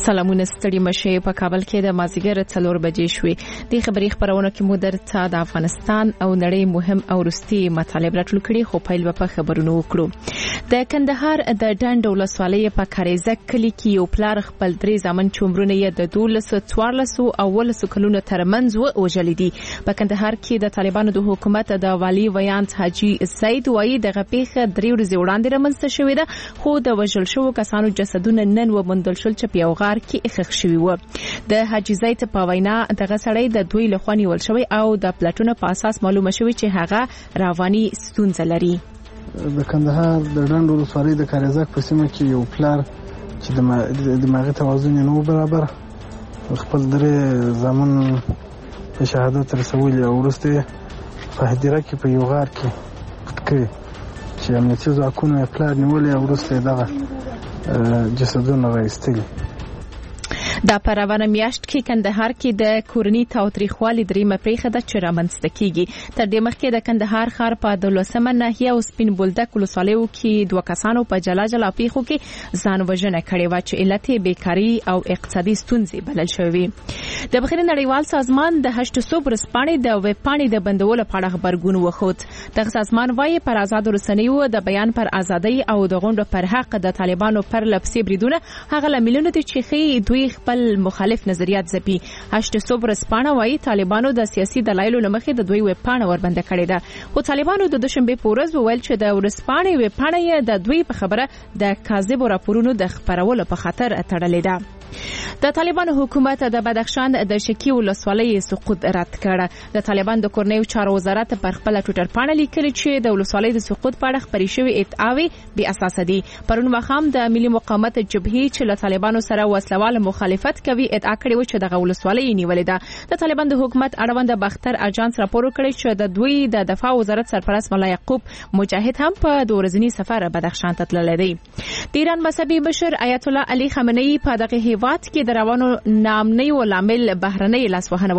سلامونه ستړي مشه په کابل کې د مازیګر 4 بجې شوې د خبري خبرونه کې مو درته د افغانستان او نړۍ مهم او وروستي مطالب راټول کړي خو پیل په خبرونو وکړو د کندهار د ډنډ ولسوالۍ په کاریزه کلی کې یو پلار خپل درې ځامن چومرونه یې د 1214 او 19 کلونو ترمنځ وژل دي په کندهار کې د طالبانو د حکومت د والی ویانت حاجی سید وایي د غپیخه 3 ورځې وړاندې رامنځته شوې ده خو د وژل شوو کسانو جسدونه نن ومندل شول چې په یو غار کې اخښ شوی و د حاجی زید په وینا دغه سړی د دوی له خوا نیول شوی او د پلاټونو په اساس معلومه شوی چې هغه رواني ستونزه لري د کندهار د ډنډ ولسوالۍ د کاریزک په سیمه کې یو پلار چې د دماغي توازن نه برابر خپل درې زامن په شهادت رسولي او وروسته په هدیره کې په یو غار کې پټ کړي چې امنیتي ځواکونو پلار نیولي او وروسته دغه جسدونه راایستلي دا په روانه میاشت کې کندهار کې د کورنی تاوتریخوالي دریمه پریخه د چرمنځته کیږي تر دې مخکې د کندهار ښار په 12مه ناحیه او سپین بولدک ولسوالیو کې 2 کسانو په جلا پیښو کې ځان وژنه کړې و چې علت بیکاری او اقتصادي ستونزې بلل شوې د بخیر نړیوال سازمان د 800 ورځپاڼې د ویب پاڼې د بندولو په اړه خبرګون وخوت د سازمان وايي پر آزاد رسنیو د بیان پر ازادي او د غونډو پر حق د طالبانو پر لپسې بریدونه هغه لاملونه دي چې دوی خپل مخالف نظریات ځپي 800 ورځپاڼه وايي طالبانو د سیاسي دلایلو لمخې د دوی ویب پاڼه وربنده کړې ده خو طالبانو د دوشنبه په ورځ وویل چې د ورځپاڼې ویب پاڼه د دوی په خبره د کاذب راپورونو د خبرولو په خاطر تړلې ده د طالبانو حکومت د بدخشان د شکی ولسوالۍ سقوط رد کړ د طالبان د کورنیو چارو وزارت پر خپل ټوئیټر باندې لیکلي چې د ولسوالۍ د سقوط په اړه خبري شوی ادعاوي بې اساس دي پرون مخام د ملي مقاومت جبهې چې له طالبانو سره وسلواله مخالفت کوي ادعا کړې و چې د ولسوالۍ نیولې ده د طالبان د حکومت اړوند باختر اجانس راپور کړی چې د دوی د دفاع وزارت سرپرست مولا یعقوب مجاهد هم په 2 ورځني سفر بدخشان ته تللی دی د ایران مذهبي مشر آیت الله علي خامنئي په دغه هیواد کې د روانو نامنۍ او لامل بهرنۍ لاسوهنه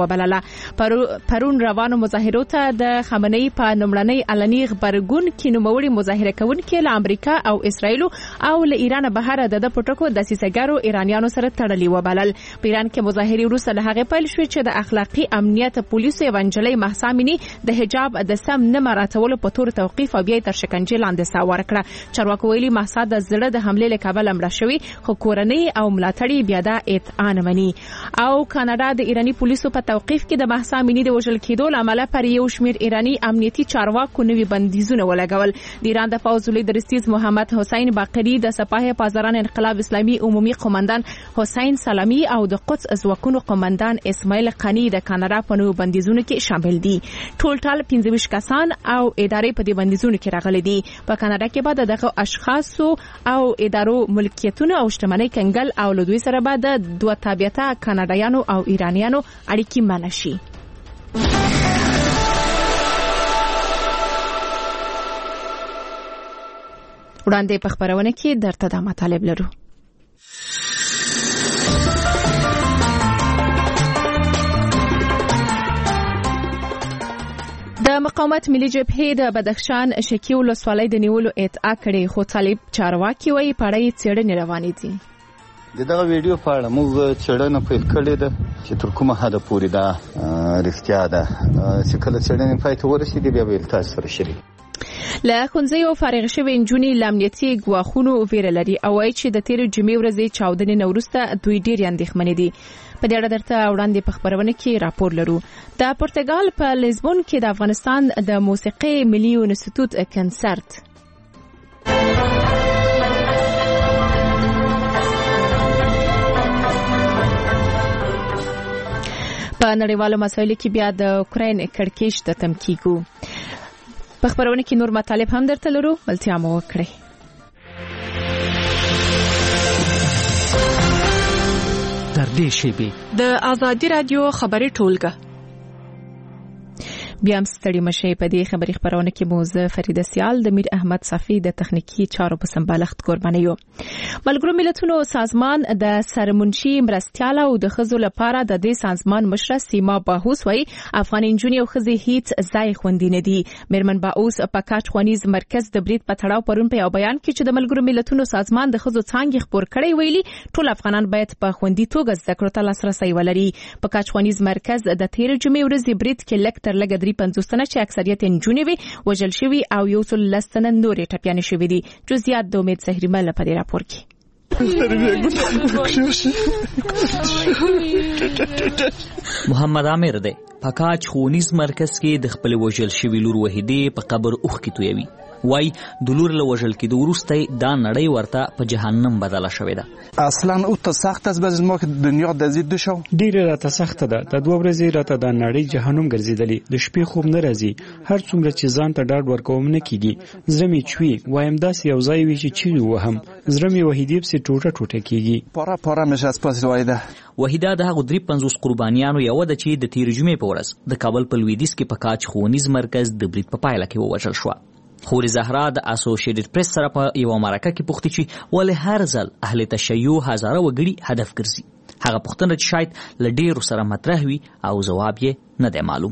وبلله پرون روانو مظاهرو ته د خامنئي په نومړنۍ علني خبرګون کې نوموړي مظاهره کوونکي له امریکا او اسرایل او له ایران بهر د پټکو د سیسګرو ایرانیانو سره تړلي وبلل په ایران کې مظاهرې وروسته له هغه پیل شوې چې د اخلاقی امنیت پولیسو اونجلۍ محسامینی د حجاب د سم نه مراتبولو په تور توقيف او بیا تر شکنجې لاندې ساور کړه چارواکو ویلي محسا د زړه د حمله له کابل مړه شوی خو کورنۍ او ملاتړي بیا د اطعان مني او کاناډا د ایرانی پولیسو په توقيف کې د محسا امینی د وژل کېدو لامل پر یو شمیر ایرانی امنیتي چارواکو نوي بندیزونه ولګول د ایران د پوځ لیډر رئیس محمد حسین باقری د سپاه پاسداران انقلاب اسلامي عمومي قومندان حسین سلامی او د قدس ازواکونو قومندان اسماعیل قنی د کاناډا په نوو بندیزونو کې شامل دي ټول 15 کسان او ادارې په دې بندیزونو کې راغلي دي په کاناډا کې بعد دغه اشخاصو او ادارو ملکیتونه او شتمنۍ کنګل او له دوی سره بعد 2 تابعیته کاناډایانو او ایرانیانو اړیکې منع شي وړاندې په خبرونه کې درته د مطالب لرو د مقاومت ملي جبهې د بدخشان شکی ولسوالۍ د نیولو ادعا کړې خو طالب چارواکي وایي پړې څېړنې روانې دي دغه ویډیو په اړه موږ څېړنه پیل کړې ده چې تر کومه حده پورې دا رښتیا ده چې کله څېړنې پای ته ورسېږي بیا به تاسو سره شریک له ښوونځیو فارغ شوې نجونې له امنیتي ګواښونو ویره لري او وایي چې د تېرې جمعې ورځې چاودنې نه وروسته دوی ډېرې اندېښمنې دي په دې اړه درته وړاندې په خبرونه کې راپور لرو د پرتګال په لیزبون کې د افغانستان د موسیقي ملي انسټیټیوټ کنسرت په نړیوالو مسایلو کې بیا د اوکراین کړکېچ ته تم کیږو په خبرونه کې نور مطالب هم درته لرو ولتیا مو وکړئ تر دې شیبې د ازادي رادیو خبري ټولګه بیا هم ستړي مشي په دې خبري خبرونه کې موزه فرید سیال د میر احمد صفی د تخنیکی چارو په سمبالښت قرباني یو. ملګرو ملتونو سازمان د سرمنشي مرستيال او د خزو لپاره د دې سازمان مشره سیما باهوس وای افغان انجونی او خزي هیڅ ځای خوندي نه دي. میرمن باهوس په کاچ خوانیز مرکز د برید په تړاو پرون په یو بیان کې چې د ملګرو ملتونو سازمان د خزو څانګې خبر کړی ویلي ټول افغانان باید په خوندي توګه زده کړو ته لاسرسي ولري. په کاچ خوانیز مرکز د 13 جمعې ورځې برید کې لک تر لګ 350 تنه چې اکثریت انجونی وي وژل شوی او یو څل لستنه نورې ټپيان شوی دي. جزئیات د امید زهریمل په دې راپور کې. محمد عامر دی په کاچ خوانیز مرکز کې د خپل وژل شوی لور وحیدې په قبر اوخ کې تویوي. وای د لور له وژل کېدو وروسته دا نړۍ ورته په جهنم بدله شوې ده. اصلا او ته سخت است باز ما که دنیا د زید شو ډیره راته سخت ده. د 2 ورځې راته د نړۍ جهنم ګرځیدلی د شپې خوب نه راځي. هر څومره چې ځان ته ډاډ ورکوم نه کیږي. زړه مې چوي وایم داسې یو ځای وي چې چیرې وهم زړه مې وحیدې په ټوټه کیږي. پاره مې از پاس وایده. وحیده د هغو 350 قربانیانو یو د چې د 13 جمعې په ورځ د کابل په لویدیځ کې په کاچ خوانیز مرکز د برید په پایله کې ووژل شو. خوري زهرا د اسوسییټډ پریس سره په یو مرکه کې پوښتنه چې ولې هر ځل اهل تشیع هزاره وګړي هدف ګرځي. هغه پوښتنه چې شاید ل ډیرو سره مطرح وي او جواب یې نه دی معلوم.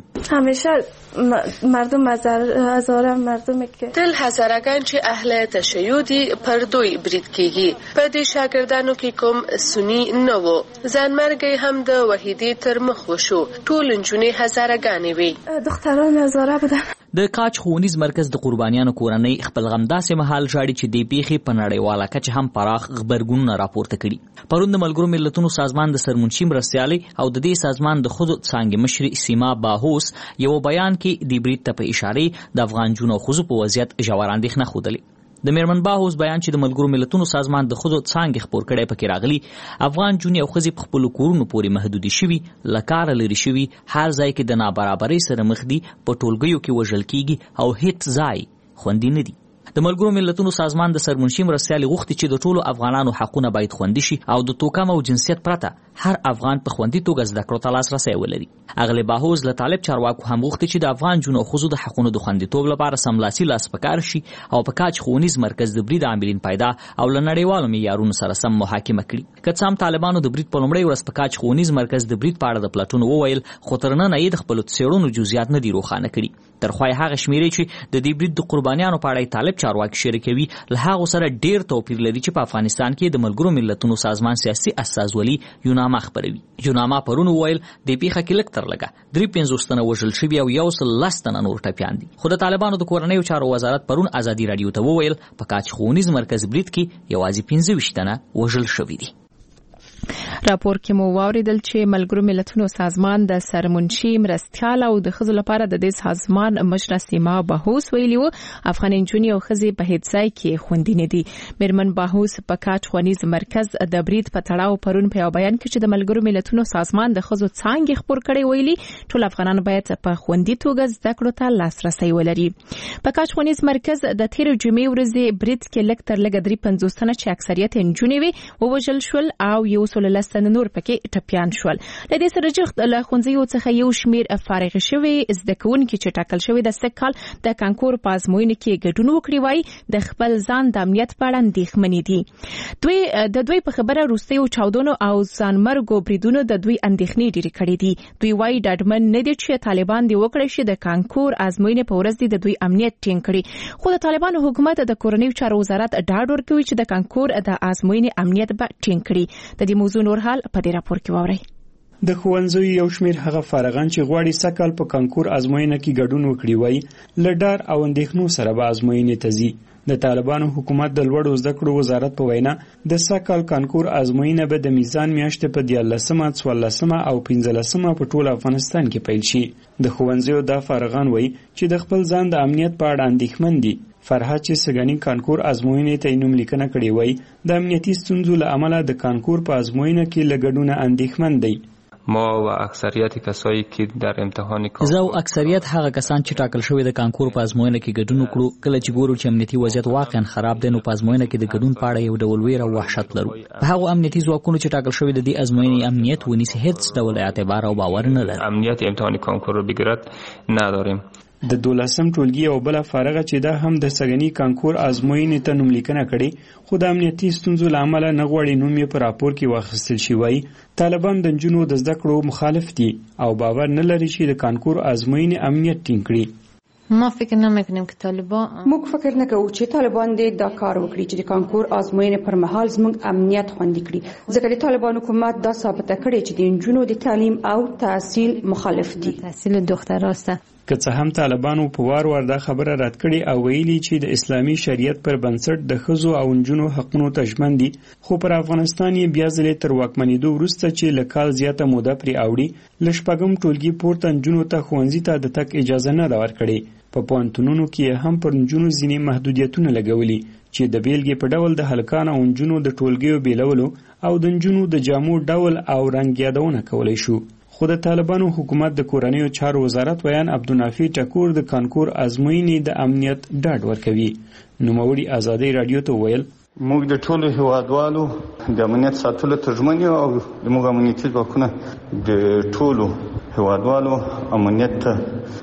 همیشه مردم هزاره مردم که تل هزارگان چې اهل تشیع دي پر دوی برید کیږي. په دې شاګردانو کې کوم سنی نه وو. ځانمرګي هم د وحیدې تر مخ وشو. ټول انجونی هزارگانې وي. دختران هزاره بودن. د کاچ خوانیز مرکز د قربانیانو کورنۍ خپل غم داسې مهال ژاړي چې د پیښې په نړیواله کچه هم پراخ خبرګونونه راپورته کړي. پرون د ملګرو ملتونو سازمان د سرمنشي مرستيالي او د دې سازمان د خود څانګې مشري سیما باهوس یو بیان کې د برید ته په اشاره د افغان جنو خزو په وضعیت ژور اندېښنه خوده. د میرمن باهوس بیان چې د ملګرو ملتونو سازمان د خود څانګې خبر کړي پکې راغلي افغان جنو او خزي په خپل کورونو پورې محدودي شوي لکار لري شوي هر ځای کې د نابرابرۍ سره مخ دي په ټولګیو کې وژل کیږي او هیڅ ځای خوندي نه دي. د ملګرو ملتونو سازمان د سرمنشي مرستيال غوښتي چې د ټولو افغانانو حقونه باید خوندي شي او د توکم او جنسیت پرته هر افغان په خوندي توګه زده کړو ته لاسرسي ولري. اغلی باهوز له طالب چارواکو هم غوښتي چې د افغان جنو خزو د حقونو د خوندیتوب لپاره سملاسي لاس پکار شي او په کاچ خوانیز مرکز د برید عاملین پیدا او له نړیوالو معیارونو سره سم محاکمه کړي. که څه هم طالبانو د برید په لومړۍ ورځ په کاچ خوانیز مرکز د برید په اړه د پلاټونو وویل خو تر نن یې د خپل څېړنو جزئیات نه دي روښانه کړي. ترخوای هغه شمیرې چې د دې برید د قربانیانو په اړه طالب چارواکي شریکوي له هغه سره ډیر توپیر لري چې په افغانستان کې د ملګرو ملتونو سازمان سیاسي اساسولي یونامه خبروي. یونامه پرون ویل د پیښه کې لک تر لګه 350 تنه وژل شوي او یو څل لستنه نور ټپيان دي. خو د طالبانو د کورنیو چارو وزارت پرون ازادي رادیو ته وویل په کاچ خوانیز مرکز برید کې یوازې 25 تنه وژل شوي دي. راپور کې مو واوریدل چې ملګرو ملتونو سازمان د سرمنشي مرستيال او د خزو لپاره د دې سازمان مشره سیما باهوس ویلي وو افغان انجونی او خزي په هیڅ ځای کې خوندي نه دي. میرمن باهوس په کاچ خوانیز مرکز د برید په تړاو پرون په بیان کې چې د ملګرو ملتونو سازمان د خزو څانګې خبر کړي ویلي ټول افغانان باید په خوندي توګه زده کړو ته لاسرسي ولري. په کاچ خوانیز مرکز د 13 جمعې ورځې برید کې لک تر لګ 350 تنه چې اکثریت انجونی وي ووژل شول او یو څل لستنه نور پکې ټپيان شول. د دې سره جخت له ښوونځیو څخه یو شمیر فارغ شوي زده کوونکي چې ټاکل شوی د سکهال د کانکور په ازموینې کې ګډون وکړي وای د خپل ځان د امنیت په اړه اندېښمنې دي. دوی په خبره روسیو چاودنو او ځانمرګو بریدونو د دوی اندېښنې ډېرې کړې دي. دوی وایي ډاډمن نه دي چې طالبان دې وکړي شي د کانکور ازموینې په ورځ د دوی امنیت ټینګ کړي. خو د طالبانو حکومت د کورنیو چارو وزارت ډاډ ورکوي چې د کانکور د ازموینې امنیت به ټینګ کړي. د دې موضوع نور حال په دې راپور کې واورئ. د ښوونځیو یو شمیر هغه فارغان چې غواړي سکهال په کانکور ازموینه کې ګډون وکړي وای لډار او اندېښنو سره به ازموینې ته ځي. د طالبانو حکومت د لوړو زده کړو وزارت په وینا د سکهال کانکور ازموینه به د میزان میاشتې په 14 او 15 په ټول افغانستان کې پیل شي. د ښوونځیو د فارغان وای چې د خپل ځان د امنیت په اړه اندېښمن دي. فرحت چې سګنی کانکور ازموینې ته نوم لیکنه کړې وای د امنیتي ستونزو له امله د کانکور په ازموینه کې لګډونه اندېښمن دی. ما و اکثریت کسایی که در امتحان زه او اکثریت هغه کسان چې ټاکل شوی د کانکور په ازموینه کې ګډون وکړو کله چې ګورو چې امنیتي وضعیت واقعا خراب دی نو په ازموینه کې د ګډون په اړه یو ډول ویره او وحشت لرو په هغه امنیتي ځواکونو چې ټاکل شوی د دې ازموینې امنیت ونیسي هیڅ ډول اعتبار او باور نه لري. امنیت امتحان کانکور رو بگیرد نداریم. د 12م ټولګي او بل فارغه چې دا هم د سګنی کانکور ازموینې ته نوملیکنه کړي خو د امنیتي ستونزو له امله نه غواړي نوم یې په راپور کې واخیستل شي. وایي طالبان د نجونو د زده کړو مخالف دي او باور نه لري چې د کانکور ازموینې امنیت ټینګ کړي. ما فکر نمیکنیم که طالبان موږ فکر نه کوو چې طالبان دې دا کار وکړي چې د کانکور ازموینې پر مهال زموږ امنیت خوندي کړي ځکه د طالبان حکومت دا ثابته کړي چې د نجونو د تعلیم او تحصیل مخالف دي. تحصیل دختراسته که څه هم طالبانو په وار دا خبره رد کړي او ویلي چې د اسلامي شریعت پر بنسټ د ښځو او نجونو حقونو ته ژمن دي خو پر افغانستان یې بیا ځلې تر واکمنېدو وروسته چې له کال زیاته موده پرې اوړي له شپږم ټولګي پورته نجونو ته ښوونځي ته د تګ اجازه نه ده ورکړې. په پوهنتونونو کې هم پر نجونو ځینې محدودیتونه لګولي چې د بیلګې په ډول د هلکانو او نجونو د ټولګیو بیلولو او د نجونو د جامو ډول او رنګ یادونه کولی شو. خو د طالبانو حکومت د کورنیو چارو وزارت ویان عبدالنافع ټکور د کانکور ازموینې د امنیت ډاډ ورکوي. نوموړي ازادي رادیو ته ویل موږ د ټولو هیوادوالو د امنیت ساتلو ته ژمن یو او زموږ امنیتي ځواکونه د ټولو هیوادوالو امنیت ته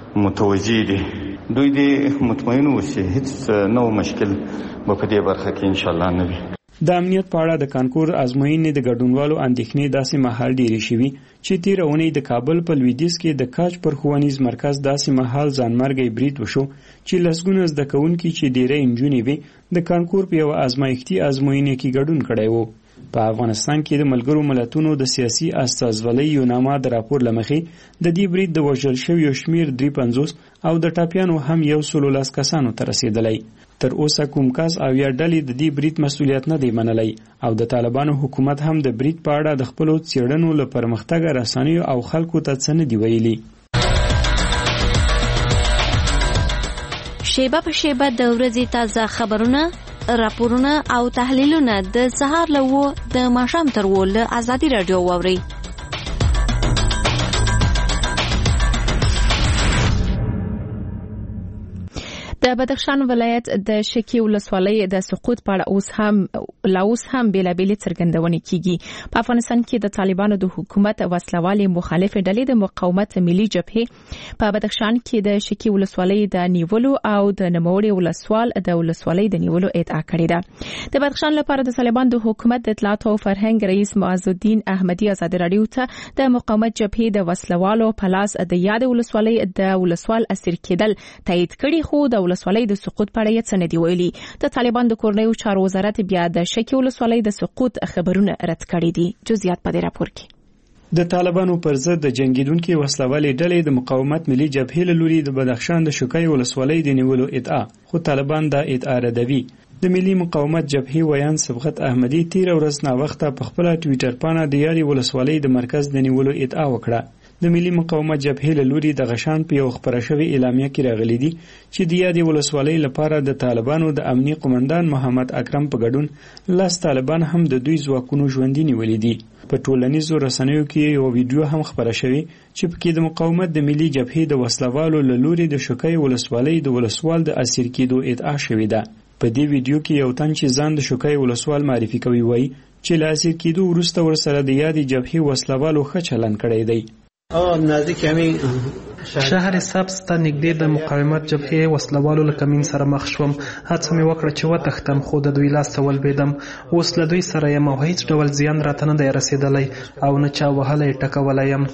متوجه دي. دوی دې مطمئن اوسي هیڅ نو مشکل به په دې برخه کې انشاءالله نه وي. د امنیت په اړه د کانکور ازموینې د ګډونوالو اندېښنې داسې مهال ډېرې شوي چې تېره اونۍ د کابل په لویدیځ کې د کاج پر ښوونیز مرکز داسې مهال ځانمرګی برید وشو چې لسګونه زده کوونکي چې ډېری نجونې وې د کانکور په یوه ازمایښتي ازموینې کې ګډون کړی و. په افغانستان کې د ملګرو ملتونو د سیاسي استازولۍ یوناما د راپور له مخې د دې برید د وژل شویو شمېر 53 او د ټاپیانو هم 110 کسانو ته رسېدلی. تر اوسه کوم کس او یا ډلې د دې برید مسؤلیت نه دی منلی او د طالبانو حکومت هم د برید په اړه د خپلو څېړنو له پرمختګه رسنیو او خلکو ته څه نه دي ویلي. شیبه په شیبه د ورځې تازه خبرونه راپورونه او تحلیلونه د سهار له 9 د ماښام تر 10 له ازادي رادیو واورئ. د بدخشان ولایت د شکی ولسوالۍ د سقوط په اړه اوس هم بیلابېلې څرګندونې کیږي. په افغانستان کې د طالبانو د حکومت وسلوالې مخالف ډلې د مقاومت ملي جبهې په بدخشان کې د شکی ولسوالۍ د نیولو او د نوموړي ولسوال د ولسوالۍ د نیولو ادعا کړې ده. د بدخشان لپاره د طالبان د حکومت د اطلاعات او فرهنګ رئیس معز الدین احمدي ازادي رادیو ته د مقاومت جبهې د وسلوالو په لاس د یاد ولسوالۍ د ولسوال اسیر کېدل تایید کړي خو د ولسوالۍ د سقوط په اړه یې څه نه دی ویلي. د طالبان د کورنیو چارو وزارت بیا د شکی ولسوالۍ د سقوط خبرونه رد کړي دي. جزئیات په دې راپور کې. د طالبانو پر ضد د جنگیدونکو وسلوالې ډلې د مقاومت ملي جبهې له لوري د بدخشان د شکی ولسوالۍ د نیولو ادعا خو طالبان دا ادعا ردوي. د ملي مقاومت جبهې ویان صبغت احمدي تیر ورځ نا وخته په خپل ټویټر باندې د یاري ولسوالۍ د مرکز د نیولو ادعا وکړه. د ملي مقاومت جبهې له لوري د غشان په یو خبره شوی اعلامیه کې راغلي دي چې د یادې ولسوالۍ لپاره د طالبانو د امنیي قومندان محمد اکرم په ګډون لاس طالبان هم د دوی ځواکونو ژوندي نیولي دي. په ټولنیزو رسنیو کې یو ویډیو هم خبره شوی چې پکې د مقاومت د ملي جبهې د وسلوالو له لوري د شکی ولسوالۍ د ولسوال د اسیر کېدو ادعا شوې ده. په دې ویډیو کې یو تن چې ځان د شکی ولسوال معرفي کوي وایي چې له اسیر کېدو وروسته ورسره د یادې جبهې وسلوالو ښه چلند کړی دی. نزدیک همین شهر سبز ته نږدې د مقاومت جبهې وسلوالو له کمین سره مخ شوم. هڅه مې وکړه چې وتښتم خو د دوی لاس ته ولوېدم. اوس له دوی سره یم او هیڅ ډول زیان راته نه دی رسېدلی او نه چا وهلی ټکولی یم.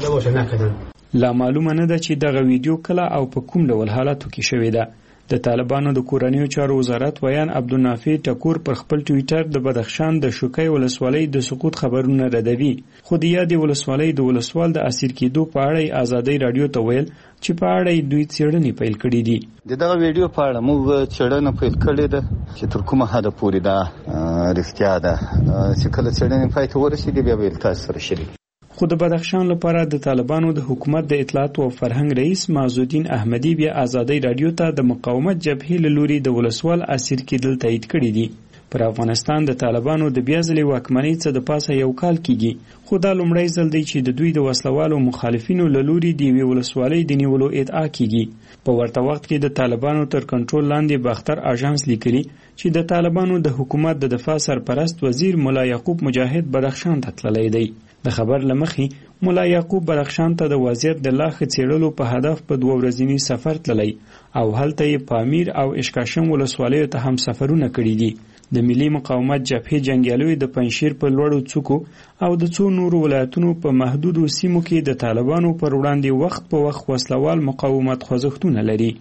لا معلومه نه ده چې دغه ویډیو کله او په کوم ډول حالاتو کې شوې ده. د طالبانو د کورنیو چارو وزارت ویان عبدالنافع ټکور پر خپل ټویټر د بدخشان د شکی ولسوالۍ د سقوط خبرونه ردوي خو د یادې ولسوالۍ د ولسوال د اسیر کېدو په اړه ازادي رادیو ته ویل چې په اړه دوی څېړنې پیل کړي دي. د دغه ویډیو په اړه موږ څېړنه پیل کړې ده چې تر کومه حده پورې دا رښتیا ده چې کله څېړنې پای ته ورسېږي بیا به تاسو سره شریک. خو د بدخشان لپاره د طالبانو د حکومت د اطلاعات او فرهنګ رئیس معز الدین احمدي بیا ازادي رادیو ته د مقاومت جبهې له لوري د ولسوال اسیر کېدل تایید کړي دي. پر افغانستان د طالبانو د بیا ځلې واکمنۍ څخه د پاسه یو کال کیږي، خو دا لومړی ځل دی چې د دوی د وسلوالو مخالفینو له لوري د یوې ولسوالۍ د نیولو ادعا کیږي. په ورته وخت کې د طالبانو تر کنټرول لاندې باختر اژانس لیکلي چې د طالبانو د حکومت د دفاع سرپرست وزیر ملا یعقوب مجاهد بدخشان ته تللی دی. د خبر لمخې ملا یعقوب بدخشان ته د وضعیت د لا ښه څېړلو په هدف په 2 ورځني سفر تللی او هلته یې پامیر او اشکاشم ولسوالیو ته هم سفرونه کړي دي. د ملي مقاومت جبهې جنګیالیو د پنجشیر په لوړو څوکو او د څو نورو ولایتونو په محدودو سیمو کې د طالبانو پر وړاندې وخت په وخت وسلوال مقاومت خوځښتونه لري.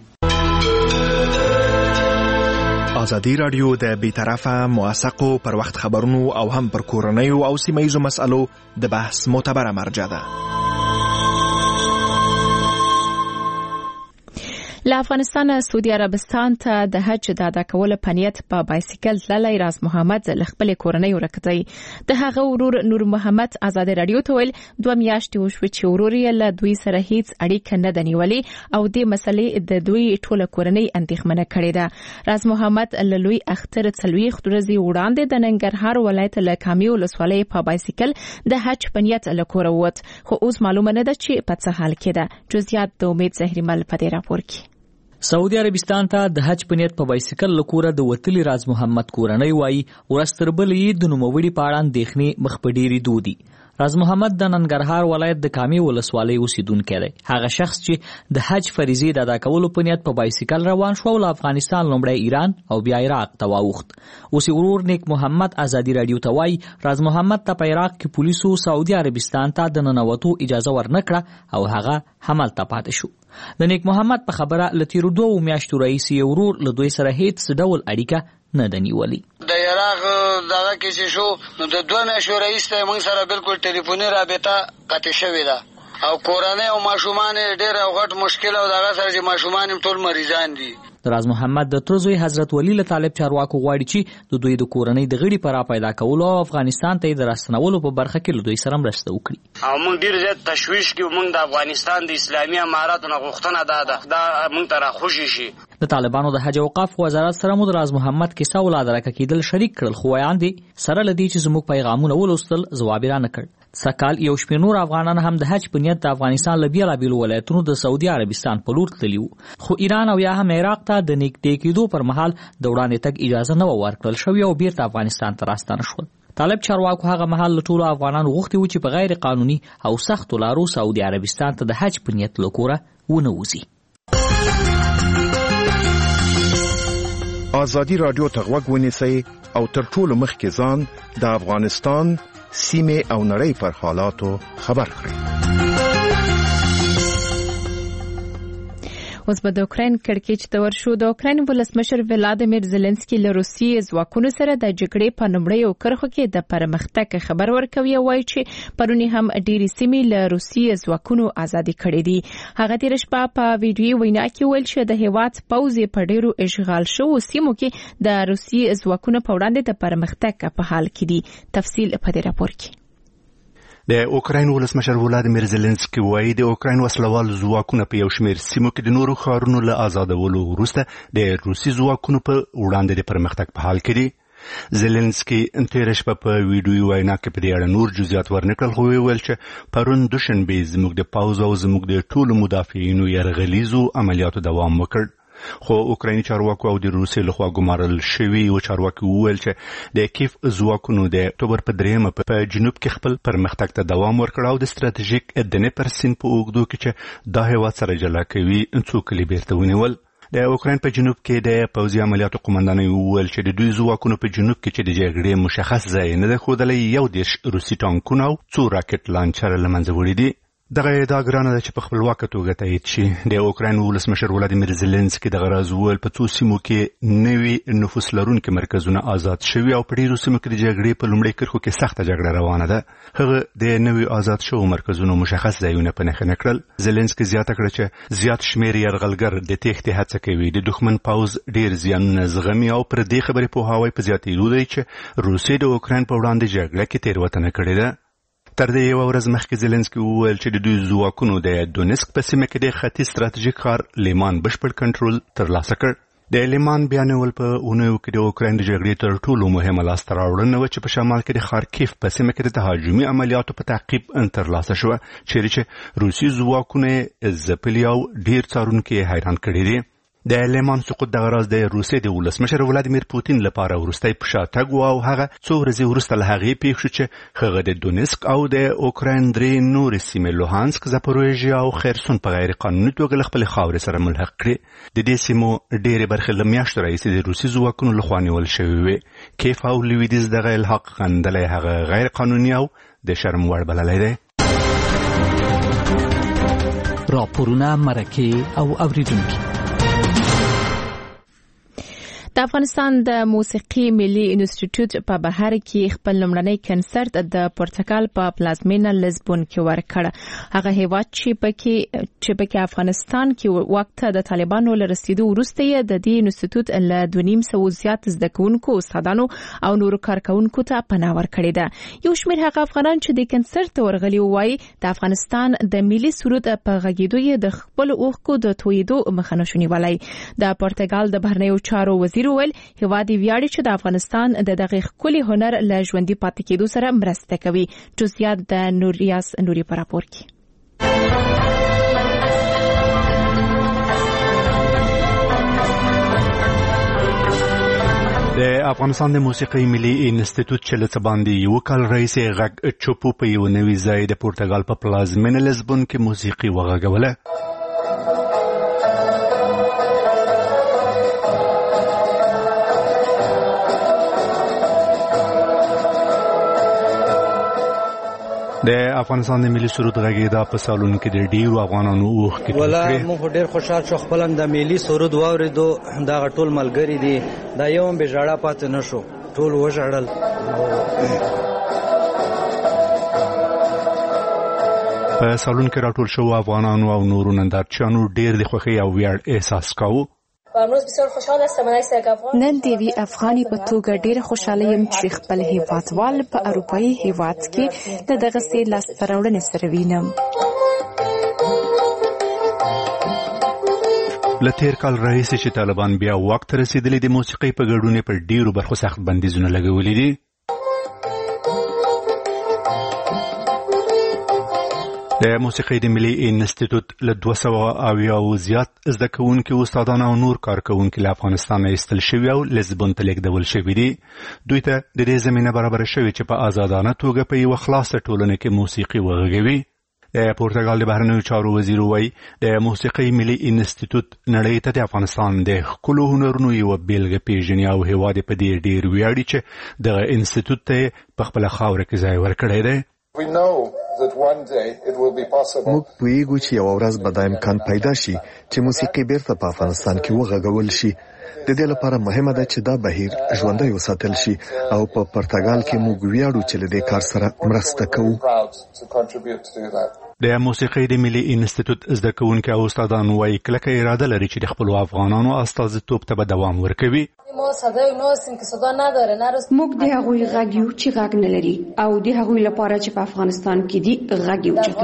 ازادي راډیو د بیطرفه موثقو پر وخت خبرونو او هم پر کورنیو او سیمه‌ییزو مسألو د بحث معتبره مرجع ده. له افغانستان سعودي عربستان ته د حج د ادا کولو په نیت په بایسیکل تللی راز محمد له خپلې کورنۍ ورکړی. د هغه ورور نور محمد ازادي راډیو ته ویل 2 میاشتې وشوې چې ورور یې له دوی سره هیڅ اړیکه نه ده نیولې او دې مسلې د دوی ټوله کورنۍ اندېښمنه کړې ده. راز محمد له لوی اختر 40 ورځې وړاندې د ننګرهار ولایت له کامې ولسوالۍ په بایسیکل د حج په نیت له کوره ووت، خو اوس معلومه نه ده چې په څه حال کې ده. جزئیات د امید زهریمل په دې راپور کې. سعودي عربستان ته د حج په نیت په بایسیکل له کوره د وتلي راز محمد کورنۍ وایي ورځ تر بلې د نوموړي په اړه اندېښنې مخ په ډېرې دودي. راز محمد د ننګرهار ولایت د کامې ولسوالۍ اوسیدونکی دی. هغه شخص چې د حج فریضې د ادا کولو په نیت په بایسیکل روان شو او له افغانستان لومړی ایران او بیا عراق ته واوښت. اوس ورور نیک محمد ازادي راډیو ته وایي راز محمد ته په عراق کې پولیسو سعودي عربستان ته د ننوتو اجازه ورنکړه او هغه همالته پاتې شو. د نیک محمد په خبره له تیرو 2 میاشتو راهیسې ورور له دوی سره هیڅ ډول اړیکه نه ده نیولې. د عراق دغه کې چې شو نو د 2 میاشتو راهیسې موږ سره بالکل ټلیفوني رابطه قطع شوې ده او کورنۍ او ماشومان ډېر غټ مشکل او دغه سره چې ماشومان ټول مریضان دي. راز محمد د ترزوی حضرت ولی له طالب چارواکو غواړي چې د دوی د کورنۍ د غړي پر پیدا کولو او افغانستان ته د راستنولو په برخه کې له دوی سره مرسته وکړي. او موږ ډېر زیات تشویش کوو، موږ د افغانستان د اسلامي اماراتو نه غوښتنه ده دا موږ ته راخوشي شي. د طالبانو د حج او اوقاف وزارت سره مو د راز محمد کیسه ولادرکه کېدل شریک کړل، خو وایاندې سره لدی چې زموږ پیغامونه ولوستل ځواب را نه کړ. سکال یو شمېر نور افغانان هم د حج په نیت د افغانستان له بیلابیلو ولایتونو د سعودي عربستان په لور تللي وو، خو ایران او یا هم عراق ته د نږدې کېدو پر مهال د وړاندې تګ اجازه نه ورکړل شوې او بیرته افغانستان ته راستانه شول. طالب چارواکو هغه مهال له ټولو افغانانو غوښتي وو چې په غیر قانوني او سختو لارو سعودي عربستان ته د حج په نیت له کوره ونه وځي. ازادي راډیو ته غوږ ونیسئ او تر ټولو مخکې ځان د افغانستان سیمه او نړۍ پر حالاتو خبر کړئ. اوس به د اوکراین کړکېچ ته ورشو. د اوکراین ولسمشر ولادیمیر زيلنسکي له روسیې ځواکونو سره د جګړې په لومړیو کرښو کې د پرمختګ خبر ورکوي او وایي چې پرونی هم ډېری سیمې له روسیې ځواکونو ازادي کړې دي. هغه تیر شپه په ویډیو وینا کې ویل چې د هیواد پوځ په ډېرو اشغال شوو سیمو کې د روسیې ځواکونو په وړاندې د پرمختګ په حال کې دي. تفصیل په دې راپور کې. د اوکراین ولسمشر ولادیمیر زيلنسکي وایي د اوکراین وسلوال ځواکونه په یو شمېر سیمو کې د نورو ښارونو له آزادولو وروسته د روسي ځواکونو په وړاندې د پرمختګ په حال کې دي. زيلنسکي تېره شپه په ویډیو وینا کې په دې اړه نور جزئیات ورنکړل، خو ویل چې پرون دوشنبه زموږ د پوځ او زموږ د ټولو مدافعینو یرغلیزو عملیاتو دوام وکړ. خو اوکرایني چارواکو او د روسیې لخوا ګمارل شوي و چارواکو وویل چې د کیف ځواکونو د اکتوبر په 3 په جنوب کې خپل پرمختګ ته دوام ورکړ او د ستراتیژیک دنیپر سیند په اوږدو کې چې دا هیواد سره جلا کوي څو کلي بیرته ونیول. د اوکراین په جنوب کې د پوځي عملیاتو قومندان وویل چې د دوی ځواکونو په جنوب کې چې د جګړې مشخص ځای نه ده ښودلی 11 روسي ټانکونه او 2 راکټ لانچر له منځه وړي دي. دغه ادعا ګرانه ده چې په خپلواکه توګه تایید شي. د اوکراین ولسمشر ولادیمیر زيلنسکي دغه راز وویل په څو سیمو کې نوي نفوس لرونکي مرکزونه آزاد شوي او په ډېرو سیمو کې د جګړې په لومړۍ کرښو کې سخته جګړه روانه ده. هغه د نوي آزاد شوو مرکزونو مشخص ځایونه په نښه نه کړل. زيلنسکي زیاته کړه چې زیات شمېر یرغلګر د تېښتې هڅه کوي، د دښمن پوځ ډېر زیانونه زغمي او پر دې خبرې پوهاوی په زیاتېدو دی چې روسیې د اوکراین په وړاندې جګړه کې تېروتنه کړې ده. تر دې یو ورځ مخکې زيلنسکي وویل چې د دوی ځواکونو د دونسک په سیمه کې د ختیځ ستراتیژیک ښار لیمان بشپړ کنټرول ترلاسه کړ. د لیمان بیانول په اونیو کې د اوکراین د جګړې تر ټولو مهمه لاسته راوړنه وه چې په شمال کې د خارکیف په سیمه کې د تهاجمي عملیاتو په تعقیب ترلاسه شوه چیرې چې روسي ځواکونه ځپلي او ډېر څارونکي یې حیران کړي دي. د لیمان سقوط دغه راز د روسیې د ولسمشر ولادیمیر پوتین لپاره وروستی په شاتګ و او هغه څو ورځې وروسته له هغې پېښ شو چې هغه د دونیسک او د اوکراین درې نورې سیمې لوهانسک، زاپوروژیا او خرسون په غیر قانوني توګه له خپلې خاورې سره ملحق کړې. د دې سیمو ډېرې برخې له میاشتو راهیسې د روسي ځواکونو لخوا نیول شوې وې. کیف او لویدیځ دغه الحاق غندلی هغه غیر قانوني او د شرم وړ بللی دی. راپورونه، مرکې او اوریدونکي. د افغانستان د موسیقي ملي انسټیټیوټ په بهر کې خپل لومړنی کنسرت د پرتګال په پلازمینه لزبون کې ورکړ. هغه هیواد چې پکې افغانستان کې وخت د طالبانو له رسیدو وروسته د دې انسټیټیوټ له 2.5 زیات زده کوونکو، استادانو او نورو کارکونکو ته پناه ورکړې ده. یو شمېر هغه افغانان چې د کنسرت ته ورغلي وایي د افغانستان د ملي سرود په غږیدو یې د خپل اوښکو د تویدو مخه نشو نیولی. د پرتګال د بهرنیو چارو وزیر ویل هیواد ویاړي چې د افغانستان د دغه ښکلي هنر له ژوندي پاتې کېدو سره مرسته کوي. جزئیات د نوریاس نوري په راپور کې. د افغانستان د موسیقي ملي انسټیټیوټ چې له څه باندې یو کال راهیسې غږ چوپو په یو نوي ځای د پرتګال په پلازمینه لزبون کې موسیقي وغږوله. د افغانستان د ملي سرود غږیدا په سالون کې د ډیرو افغانانو اوښکې توی کړې. موږ ډېر خوشحال شو خپل د ملي سرود واورېدو. دا ټول ملګري دي، دا یو هم بې ژړا پاتې نه شو، ټول وژړل. په سالون کې راټول شو افغانانو او نورو نندارچیانو ډېر د خوښۍ او ویاړ احساس کاوه. نن د یوې افغاني په توګه ډېره خوشاله یم چې خپل هیوادوال په اروپایي هیواد کې د دغسې لاسته راوړنې سره وینم. له تېر کال راهیسې چې طالبان بیا واک ته رسېدلي د موسیقۍ په ګډون پر ډېرو برخو سخت بندیزونه لګولي دي. د موسیقۍ د ملي انسټیټیوټ له 200 زیات زده کوونکي، استادان او نور کارکوونکي له افغانستانه ایستل شوي او لزبون ته لیږدول شوي دي. دوی ته د دې زمینه برابره شوې چې په آزادانه توګه په یوه خلاصه ټولنه کې موسیقي وغږوي. د پرتګال د بهرنیو چارو وزیر وایي د موسیقۍ ملي انسټیټیوټ نړۍ ته د افغانستان د ښکلو هنرونو یوه بیلګه پیژني او هیواد په دې ډېر ویاړي چې دغه انسټیټیوټ ته په خپله خاوره کې ځای ورکړی دی. موږ پوهیږو چې یوه ورځ به دا امکان پیدا شي چې موسیقي بیرته په افغانستان کې وغږول شي. د دې لپاره مهمه ده چې دا بهیر ژوندی وساتل شي او په پرتګال کې موږ ویاړو چې له دې کار سره مرسته کوو. د موسیقۍ د ملي انسټیټیوټ زده کوونکي او استادان وایي کلکه اراده لري چې د خپلو افغانانو استازیتوب ته به دوام ورکوي. موږ د هغوی غږ یو چې غږ نه لري او د هغوی لپاره چې په افغانستان کې دي غږ یو چتو.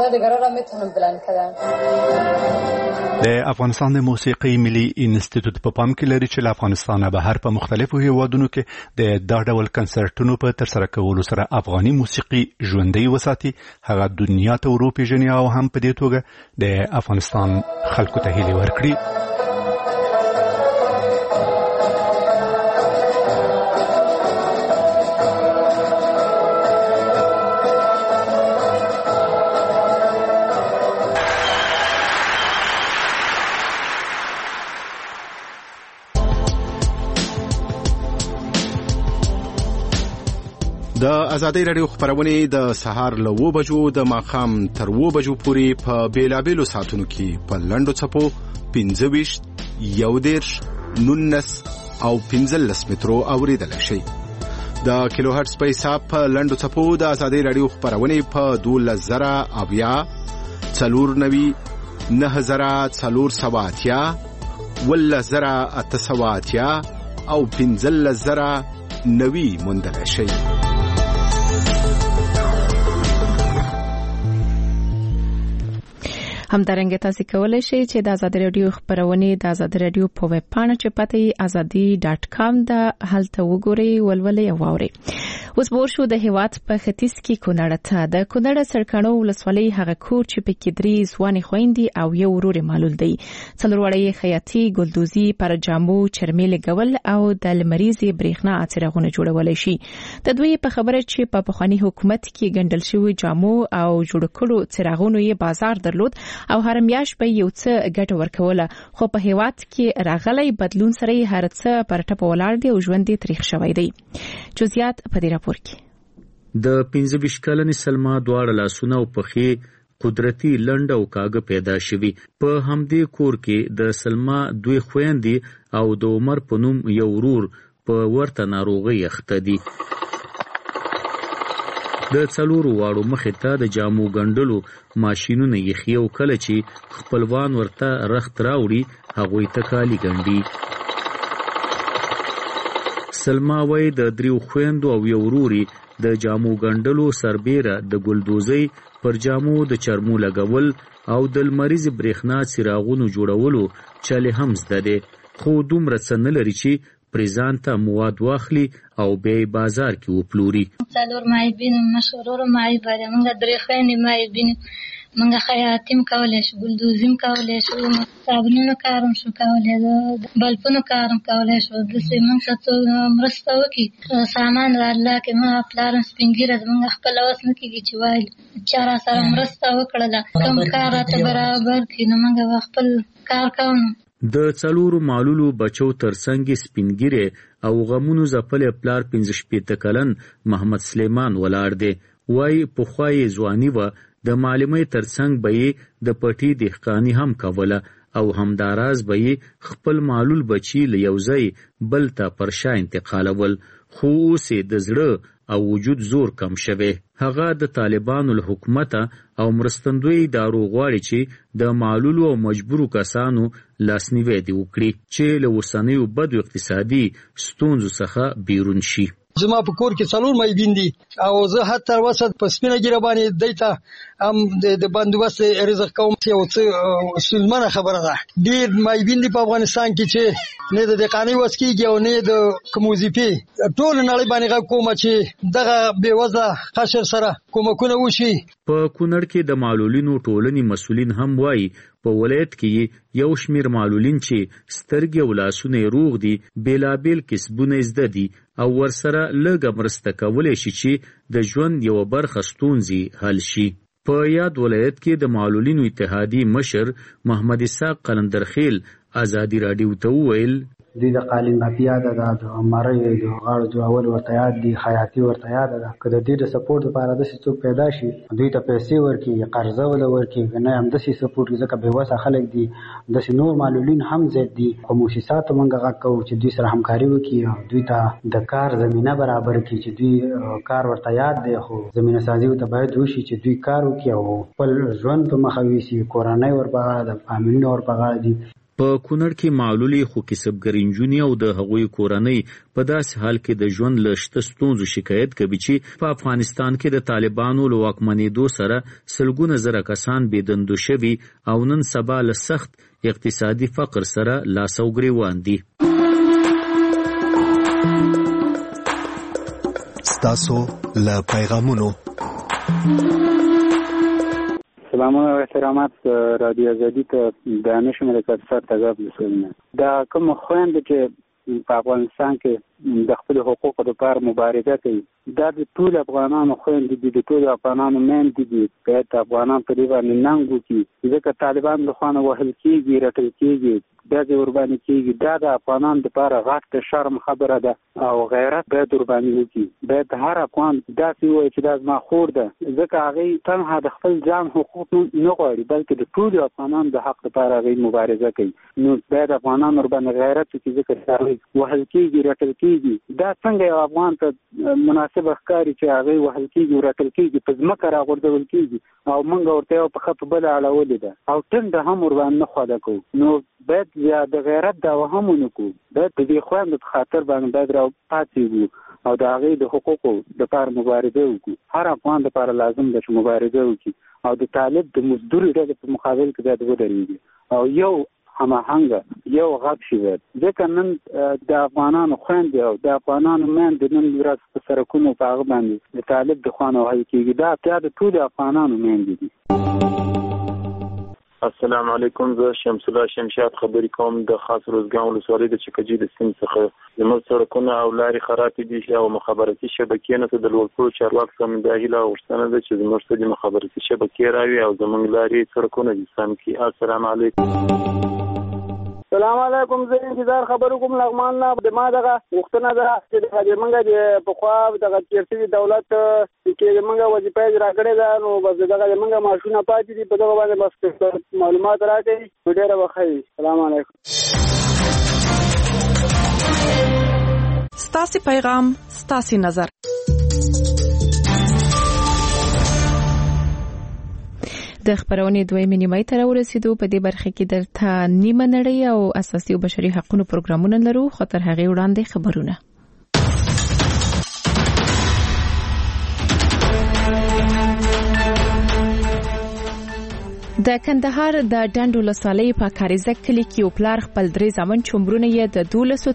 د افغانستان د موسیقۍ ملي انسټیټیوټ په پام کې لري چې له افغانستانه بهر په مختلفو هیوادونو کې د دا ډول کنسرټونو په ترسره کولو سره افغاني موسیقي ژوندۍ وساتي، هغه دنیا ته وروپېژني او هم په دې توګه د افغانستان خلکو ته هیلې ورکړي. د ازادۍ راډیو خبرونه د سهار له 9 بجو د ماښام تر 9 بجو پورې په بیلابېلو ساعتونو کې په لنډو څپو 25 11 19 او 15 مترو اوریدل شي. د کیلو هرتز په حساب په لنډو څپو د ازادۍ راډیو خبرونه په 12080 490 9480 10880 او 15090 موندل شي. همدارنګه تاسو کولی شئ چې د آزادي رادیو خبرونه د آزادي رادیو په ویب پاڼه چې پته azadi.com د هلته وګورئ ولولئ او واورئ. اوس ورشو د هیواد په ختیځ کې کونړ ته د کونړ سرکانو ولسوالۍ هغه کور چې په کې درې ځوانې خويندې او یو ورور معلول دی. څلوروړی خیاطي، ګلدوزي، پر جامو، چرمي لګول او د لمریزي برېښنا څراغونه جوړول شي. د دوی په خبره چې په پخوانی حکومت کې ګندل شوی جامو او جوړ کړو څراغونو یې بازار درلود او هر میاشت به یو څه ګټه ورکوله، خو په هیواد کې راغلی بدلون سره هر څه پر ټپ ولاړ دی او ژوند یې تریخ شوی دی. جزئیات په دې راپور کې. د 25 کلنې سلما دواړه لاسونه او پښې قدرتي لنډ او کاغه پیدا شوی. په همدې کور کې د سلما دوی خويندې او د عمر په نوم یو ورور په ورته ناروغي اخته دي. د څلورو واړو مخې ته د جامو ګنډلو ماشینونه یې خيو کله چې خپلوان ورته رخت راوړي هغوی ته کالي ګنډي. سلما وای د دریو خويندو او یو وروري د جامو ګنډلو سربېره د ګلدوزي پر جامو د چرمو لګول او د لمریز برېښنا څراغونو جوړولو چاله هم زده دي، خو دومره څه نه لري چې پریزان ته مواد واخلي او به بازار کې وپلوري. څلور مایبین مشهور مایبره موږ درې خويندې مایبین موږ خیاطیم کولای شو، ګلدوزیم کولای شو، صابونونو کارم شو کولای، بلپونو کارم کولای شو. د سیمون څخه مرسته وکي سامان الله کې ما پلان سپینګیره موږ خپل اوس نه کیږي چې وایي چاره سره مرسته وکړه کوم کار ته برابر کینو موږ خپل کار کوو. د څلورو معلولو بچو ترڅنګ سپینګیره او غمونو زپل پلار 15 کلن محمد سلیمان ولاړ دی. وای په خوای ځواني و د معلمې ترڅنګ به د پټي دهقانی هم کوله او همداراز به خپل معلول بچی لیوځي بل ته پرشا انتقالول، خو اوس د زړه او وجود زور کم شوه. هغه د طالبانو له حکومت او مرستندوی دارو غواړي چې د معلولو او مجبورو کسانو لاسنیوي دی وکړي چې له وسنیو بدو اقتصادي ستونزو څخه بیرون شي. زما په کور کې څلور مایبین دي او زه هر تر وسط په سپینه ګیره باندې دیتا هم د بندوبست رزق کوم یو څه سلمانه خبره ده. ډیر مایبین دي په افغانستان کې چې نه د دقانی وسکیږي او نه د کوموزیپی ټول نړۍ باندې کوم چې دغه بیوزله خشر سره کومکونه وشي. په کونړ کې د معلولینو ټولنې مسؤلین هم وایي په ولایت کې یو شمیر معلولین چې سترګې او لاسونه روغ دي بیلابیل کسبونه زده دي او ورسره لږه مرسته کولی شي چې د ژوند یو برخه ستونزې حل شي. په یاد ولایت کې د معلولینو اتحادیې مشر محمد اسحاق قلندرخیل آزادي رادیو ته وویل دوی د قالین مافیا ده د مړی د غاړو جوړول ورته یاد دي، خیاطي ورته یاد ده. که د دې د سپورټ لپاره داسې څوک پیدا شي دوی ته پیسې ورکړي، قرضه ولا ورکړي، نه هم داسې سپورټ ځکه بېوسه خلک دي، داسې نور معلولین هم زیات دي. خو مؤسساتو موږ غږ کوو چې دوی سره همکاري وکړي او دوی ته د کار زمینه برابر کړي چې دوی کار ورته یاد دی، خو زمینه سازي ورته باید وشي چې دوی کار وکړي او خپل ژوند په مخه یوسي. کورنۍ ورپغاړه ده، فامیلونه ورپغاړه دي. په کونړ کې معلولي خو کسبګرې نجونې او د هغوی کورنۍ په داسې حال کې د ژوند له شته ستونزو شکایت کوي چې په افغانستان کې د طالبانو له واکمنېدو سره سلګونه زره کسان بېدندو شوي او نن سبا له سخت اقتصادي فقر سره لاس او ګریوان دي. ستاسو له پیغامونو سلامونه او احترامات رادیو آزادي ته دانش ملکات سره تګاب رسولنه. دا کوم خويندې چې په افغانستان کې د خپل حقوقو لپاره مبارزه کوي دا د ټول افغانانو خويندې دي، د ټول افغانانو میندې دي. باید افغانان په دې باندې ننګ وکړي ځکه طالبان له خوا نه وهل کېږي، رټل کېږي، ډزې ورباندې کېږي. دا د افغانانو لپاره غټ شرم خبره ده او غیرت باید ورباندې وکړي. باید هر افغان داسې ووایي چې دا زما خور ده، ځکه هغوی تنها د خپل ځان حقوق نه غواړي بلکې د ټولو افغانانو د حق لپاره هغوی مبارزه کوي. نو باید افغانان ورباندې غیرت وکړي ځکه هغوی وهل کېږي، رټل کېږي. دا څنګه یو افغان ته مناسب ښکاري چې هغوی وهل کېږي، رټل کېږي، په ځمکه راغورځول کېږي او موږ ورته یو پښه په بله اړولې ده او ټنډه هم ورباندې نه خوده کوو. نو باید د غیرت دعوه هم ونه کړو. باید د دې خویندو په خاطر باندې باید را پاڅېږو او د هغې د حقوقو دپاره مبارزه وکړو. هر افغان دپاره لازم ده چې مبارزه وکړي او د طالب د مزدوري ډلې په مقابل کې باید ودرېږي او یو هماهنګه یو غږ شي. ځکه نن د افغانانو خویندې او د افغانانو میندې نن ورځ په سړکونو په هغه باندې د طالب د خوا نه وهل کېږي. دا اړتیا د ټولو افغانانو میندې دي. السلام علیکم، زه شمس الله شمشاد خبرې کوم د خاص روزګان ولسوالۍ د چکجي د سیند څخه. زموږ سړکونه او لارې خرابې دي او مخابراتي شبکې نه د لوړپوړو چارواکو څخه دا هیله او غوښتنه ده چې زموږ ته د مخابراتي شبکې راوي او زموږ لارې سړکونه دي سم کړي. السلام علیکم. سلام علیکم، زه انتظار خبرو کوم لغمان نه. د ما دغه غوښتنه ده چې د موږ د پخوا دغه تیر شوي دولت چې موږ وظیفه یې راکړې ده نو بس دغه موږ معاشونه پاتې دي په دغه باندې بس معلومات راکړي نو ډېره به ښه وي. سلام علیکم. ستاسې پیغام ستاسې نظر. د خبرونې دویمې نیمایي ته راورسېدو. په دې برخه کې درته نیمه نړۍ او اساسي او بشري حقوقو پروګرامونه لرو، خو تر هغې وړاندې خبرونه. د کندهار د ډنډ ولسوالۍ په کاریزه کلي کې یو پلار خپل درې زامن چمبرونه یې د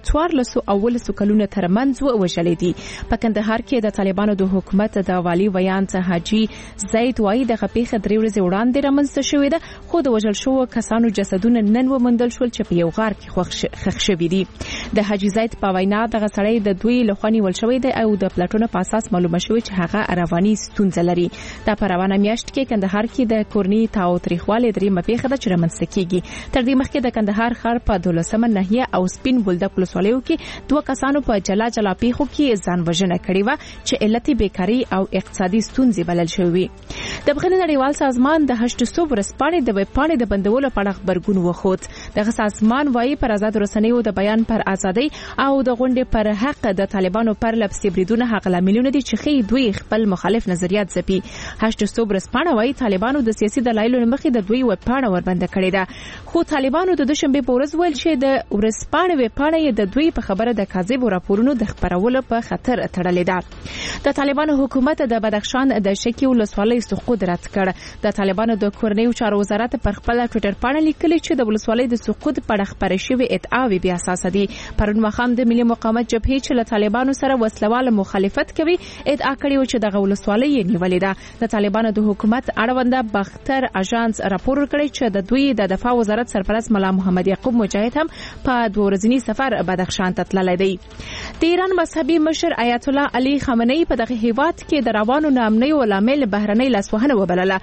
1214 کلونو ترمنځ ووژلې دي. په کندهار کې د طالبانو د حکومت د والي ویانت حاجي زید وایي دغه پیښه 3 ورځې وړاندې رامنځته شوې ده، خو د وژل شوو کسانو جسدونه نن وموندل شول چې په یو غار کې ښخ شوي دي. د حاجي زید په وینا دغه سړی د دوی لخوا نیول شوی دی او د پلاټونو په اساس معلومه شوې چې هغه رواني ستونزه لري. دا په روانه میاشت کې کندهار کې د کورني تاوتریخوالي دریمه پیښه ده چې رامنځته کیږي. تر دې مخکې د کندهار ښار په 12مه ناحیه او سپین بولدک ولسوالیو کې 2 کسانو په جلا جلا پیښو کې ځان وژنه کړې و چې علت بیکاری او اقتصادي ستونزې بلل شوې. د بخښنې نړیوال سازمان د 800 ورځپاڼې د ویبپاڼې د بندولو په اړه خبرګون وښود. دغه سازمان وايي پر آزاد رسنیو د بیان پر ازادۍ او د غونډې پر حق د طالبانو پر لپسې بریدونه هغه لاملونه دي چې خې دوی خپل مخالف نظریات ځپي. 800 ورځپاڼه وايي طالبانو د سیاسي دلایلو مخې د دوی ویبپاڼه وربنده کړې ده، خو طالبانو د دوشنبه په ورځ ویل چې د ورځپاڼې ویبپاڼه یې د دوی په خبره د کاذب راپورونو د خپرولو په خطر تړلې ده. د طالبانو حکومت د بدخشان د شکی ولسوالۍ سقوط رد کړ. د طالبانو د کورنیو چارو وزارت پر خپل ټوئیټر باندې لیکلي چې د ولسوالۍ د سقوط په اړه خبرې شوې ادعاوې بیا اساس دي. پرون مخام د ملي مقاومت جبهې چې له طالبانو سره وسلواله مخالفت کوي ادعا کړې و چې دغه ولسوالۍ یې نیولې ده. د طالبانو د حکومت اړونده بختر اژانس راپور کړی چې د دوی د دفاع وزارت سرپرست ملا محمد یعقوب مجاهد هم په 2 ورځنی سفر بدخشان ته تللی دی. د ایران مذهبي مشر آیت الله علي خامنه‌ای په دغه هیواد کې د روانو ناامنۍ ولامل بهرنۍ لاسوهنه وبلله.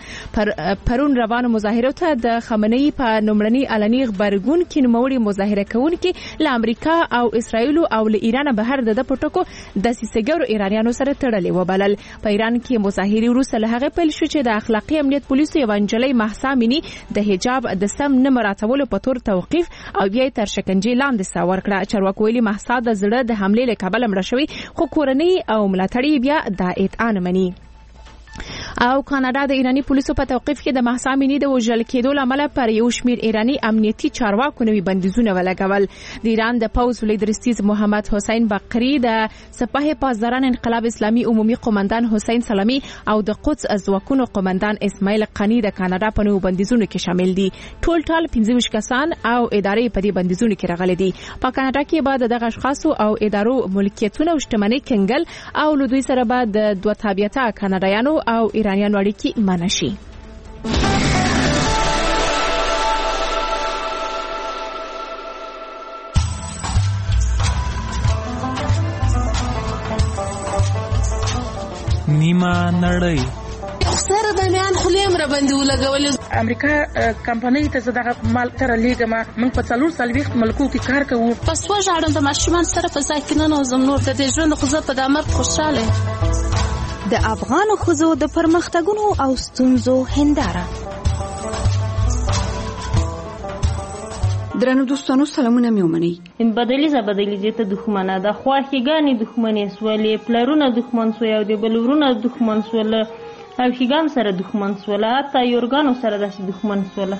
پرون روانو مظاهرو ته د خامنه‌ای په نومړني علني خبرګون کې نوموړي مظاهره کوونکي له امریکا او اسرایل او له ایران بهر د پټکو د سیسګرو ایرانیانو سره تړلې وبلل. په ایران کې مظاهرې وروسته له هغه پیل شو چې د اخلاقی امنیت پولیسو یو انجلۍ مهسا امینی د حجاب د سم نه مراعاتولو په تور توقیف او بیا تر شکنجې لاندې ساور کړه. چارواکو ویلي مهسا د زړه د حملې له کبله مړه شوې، خو کورنۍ او ملاتړي بیا دا ادعا نه مني. او کاناډا د ایرانی پولیسو په توقیف کې د مهسا امینی د وژل کېدو لامل پر یو شمیر ایرانی امنیتي چارواکو نوي بندیزونه ولګول. د ایران د پوز لیدرستیز محمد حسین بقری، د سپاه پاسداران انقلاب اسلامي عمومي قومندان حسین سلامی او د قدس ځواکونو قومندان اسماعیل قنی د کاناډا په نوو بندیزونو کې شامل دي. ټول 25 کسان او ادارې په دې بندیزونو کې راغلي دي. په کاناډا کې بعد دغه اشخاص او ادارو ملکیتونه او شتمنۍ کنګل او له دوی سره بعد د دوه تابعیته کاناډایانو او ایرانیانو اړیکې منع شي. نیمه نړۍ سره د میان خلیم را باندې ولګول. امریکا کمپنۍ ته دغه مال تر لیګه موږ په 440 ملکو کې کار کوو. پس وژاړم د ماشومان سره په ځای کې نه نوزم نور د دې ژوند خو زه په دامر خوشاله. د افغان ښځو د پرمختګونو او ستونزو هنداره. درنو دوستانو سلامونه مې ومنئ. این بدلی ته دښمنه ده، خواښیګانې دښمنې سولې، پلرونه دښمن سوی او د بلورونه دښمن سوله او ښیګام سره دښمن سوله، حتی یورګانو سره داسې دښمن سوله.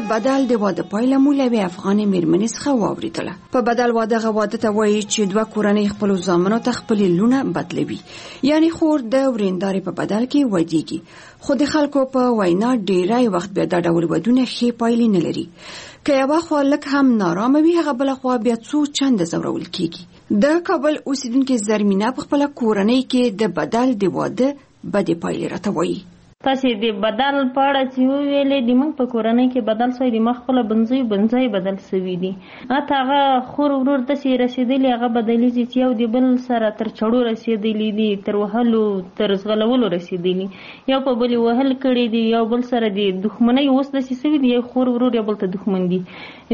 بدل د واده پایله مولوي افغاني میرمنې څخه واوریدله. په بدل واده واده ته وایي چې دوه کورنۍ خپل زامنو ته خپل لونه بدلوي، یعنی خور د وریندارې په بدل کې ودیږي. خو د خلکو په وینا ډیری وخت بیا دا ډول ودونه ښې پایلې نه لري. که یوه خوا لږ هم نارامه وي، هغه بله خوا بیا څو چنده ځورول کیږي. د کابل اوسیدونکې زرمینه په خپله کورنۍ کې د بدل د واده بدې پایلې راته وایي. تاسې د بدل په اړه چې وویلې، د موږ په کورنۍ کې بدل سوی د ما خپله بنځای بدل سوي دي. حتی هغه خور ورور داسې رسېدلي، هغه بدلیږي چې یو د بل سره تر چړو رسېدلي دي، تر وهلو تر ځغلولو رسېدلي، یو په بل وهل کړي دي، یو بل سره د دښمنۍ اوس داسې سوي دي، یو خور ورور یو بل ته دښمن دي.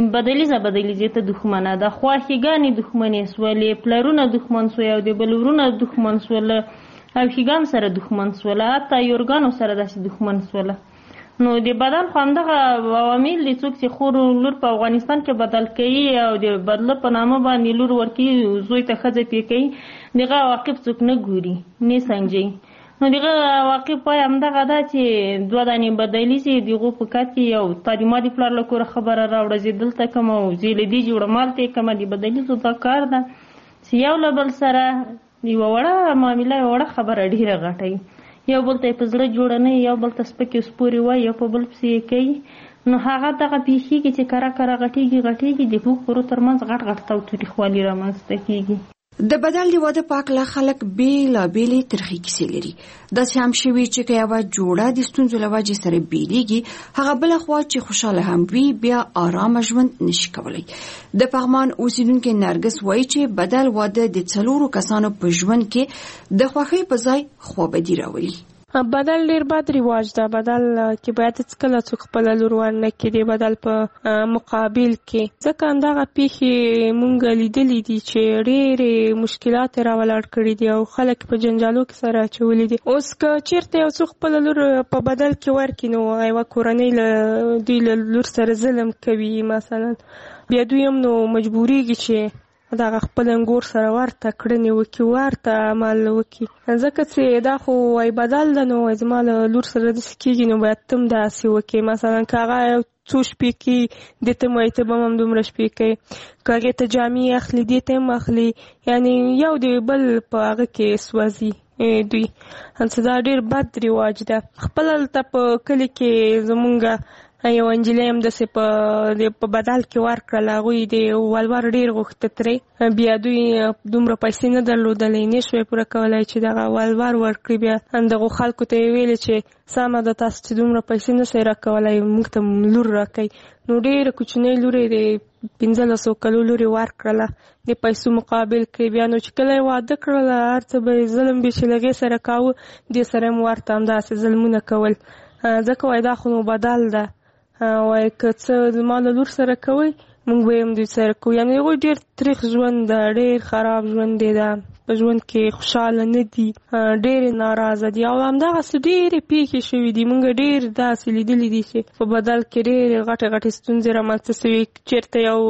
بدلیزه ته دښمنه ده، خواښېګانې دښمنې سولې، پلرونه دښمن سوی او د بل ورونه دښمن سوله او ښېګام سره دښمن سوله، حتی یورګانو سره داسې دښمن سوله. نو د بدل خو همدغه عوامل دي، څوک چې خور لور په افغانستان کې بدل کوي او د بدله په نامه باندې لور ورکوي، زوی ته ښځه پې کوي، دغه عواقب څوک نه ګوري، نه سنجوي. نو دغه عواقب پای همدغه ده چې دوه دانې بدلي چې د هغو په کار کې یو تا د ما د پلار له کوره خبره راوړه، زه دلته کوم او زه له دې جوړه مالته یې کومه. د بدلیزو دا کار ده چې یو له بل سره یوه وړه معامله، یوه وړه خبره ډېره غټوي، یو بل ته یې په زړه جوړه نه یو بل ته سپکې سپورې وایي، یو په بل پسې یې کوي. نو هغه دغه پېښېږي چې کره غټېږي، د دوو کورو تر منځ غټ تاوتریخوالي رامنځته کېږي. د بدل د واده په هکله خلک بېلابېلې ترخې کیسې لري. داسې هم شوي چې که یوه جوړه د ستونزو له وجې سره بېلېږي، هغه بله خوا چې خوشحاله هم وي بیا آرامه ژوند نشي کولی. د پغمان اوسیدونکې نرګس وایي چې بدل واده د 4 کسانو په ژوند کې د خوښۍ په ځای خوابدي راولي. بدل ډیر بد رواج ده. بدل کې باید هیڅکله څوک خپله لور ورنه کړي بدل په مقابل کې، ځکه همدغه پیښې مونږ لیدلي دي چې ډېرې مشکلات یې راولاړ کړي دي او خلک په جنجالو کې سره اچولي دي. اوس که چېرته یو څوک خپله لور په بدل کې ورکړي، نو یوه کورنۍ دوی له لور سره ظلم کوي مثلا، بیا دوی هم نو مجبورېږي چې دغه خپل انګور سره ورته کړنې وکړي، ورته عمل وکړي، ځکه چې دا خو وایي بدل ده. نو زما له لور سره داسې کېږي، نو باید ته هم داسې وکړي. مثلا که هغه یو څو شپې کوي، دې ته هم وایي ته به هم دومره شپې کوي. که هغې ته جامې اخلي، دې ته هم اخلي، یعنې یو د بل په هغه کې سوځي دوی. دا ډېر بد رواج ده. خپله هلته په کلي کې زمونږ یو انجلۍ هم داسې په بدل کې ورکړل، هغوی د ولور ډېر غوښته ترې، بیا دوی دومره پیسې نه درلودلې، نه شوی پوره کولی چې دغه ولور ورکړي. بیا دغو خلکو ته یې ویلې چې سمه ده، تاسو چې دومره پیسې نه شئ راکولی، موږ ته لور راکوئ. نو ډېره کوچنۍ لور یې د 1500 کلو لور یې ورکړله د پیسو مقابل کې. بیا نو چې کله یې واده کړله، هر څه به یې ظلم به چې له هغې سره کاوه، دې سره هم ورته همداسې ظلمونه کول، ځکه وایي دا خو نو بدل ده. وایي که څه زما له لور سره کوئ، موږ به یې هم دوی سره کوو. یعنې هغوی ډېر تریخ ژوند ده، ډېر خراب ژوند دی، ده په ژوند کې خوشحاله نه دي، ډېرې ناراضه دي. او همدغسې ډېرې پیښې شوي دي، موږ ډېر داسې لیدلي دي چې په بدل کې ډېرې غټې ستونزې رامنځته شوي. چېرته یو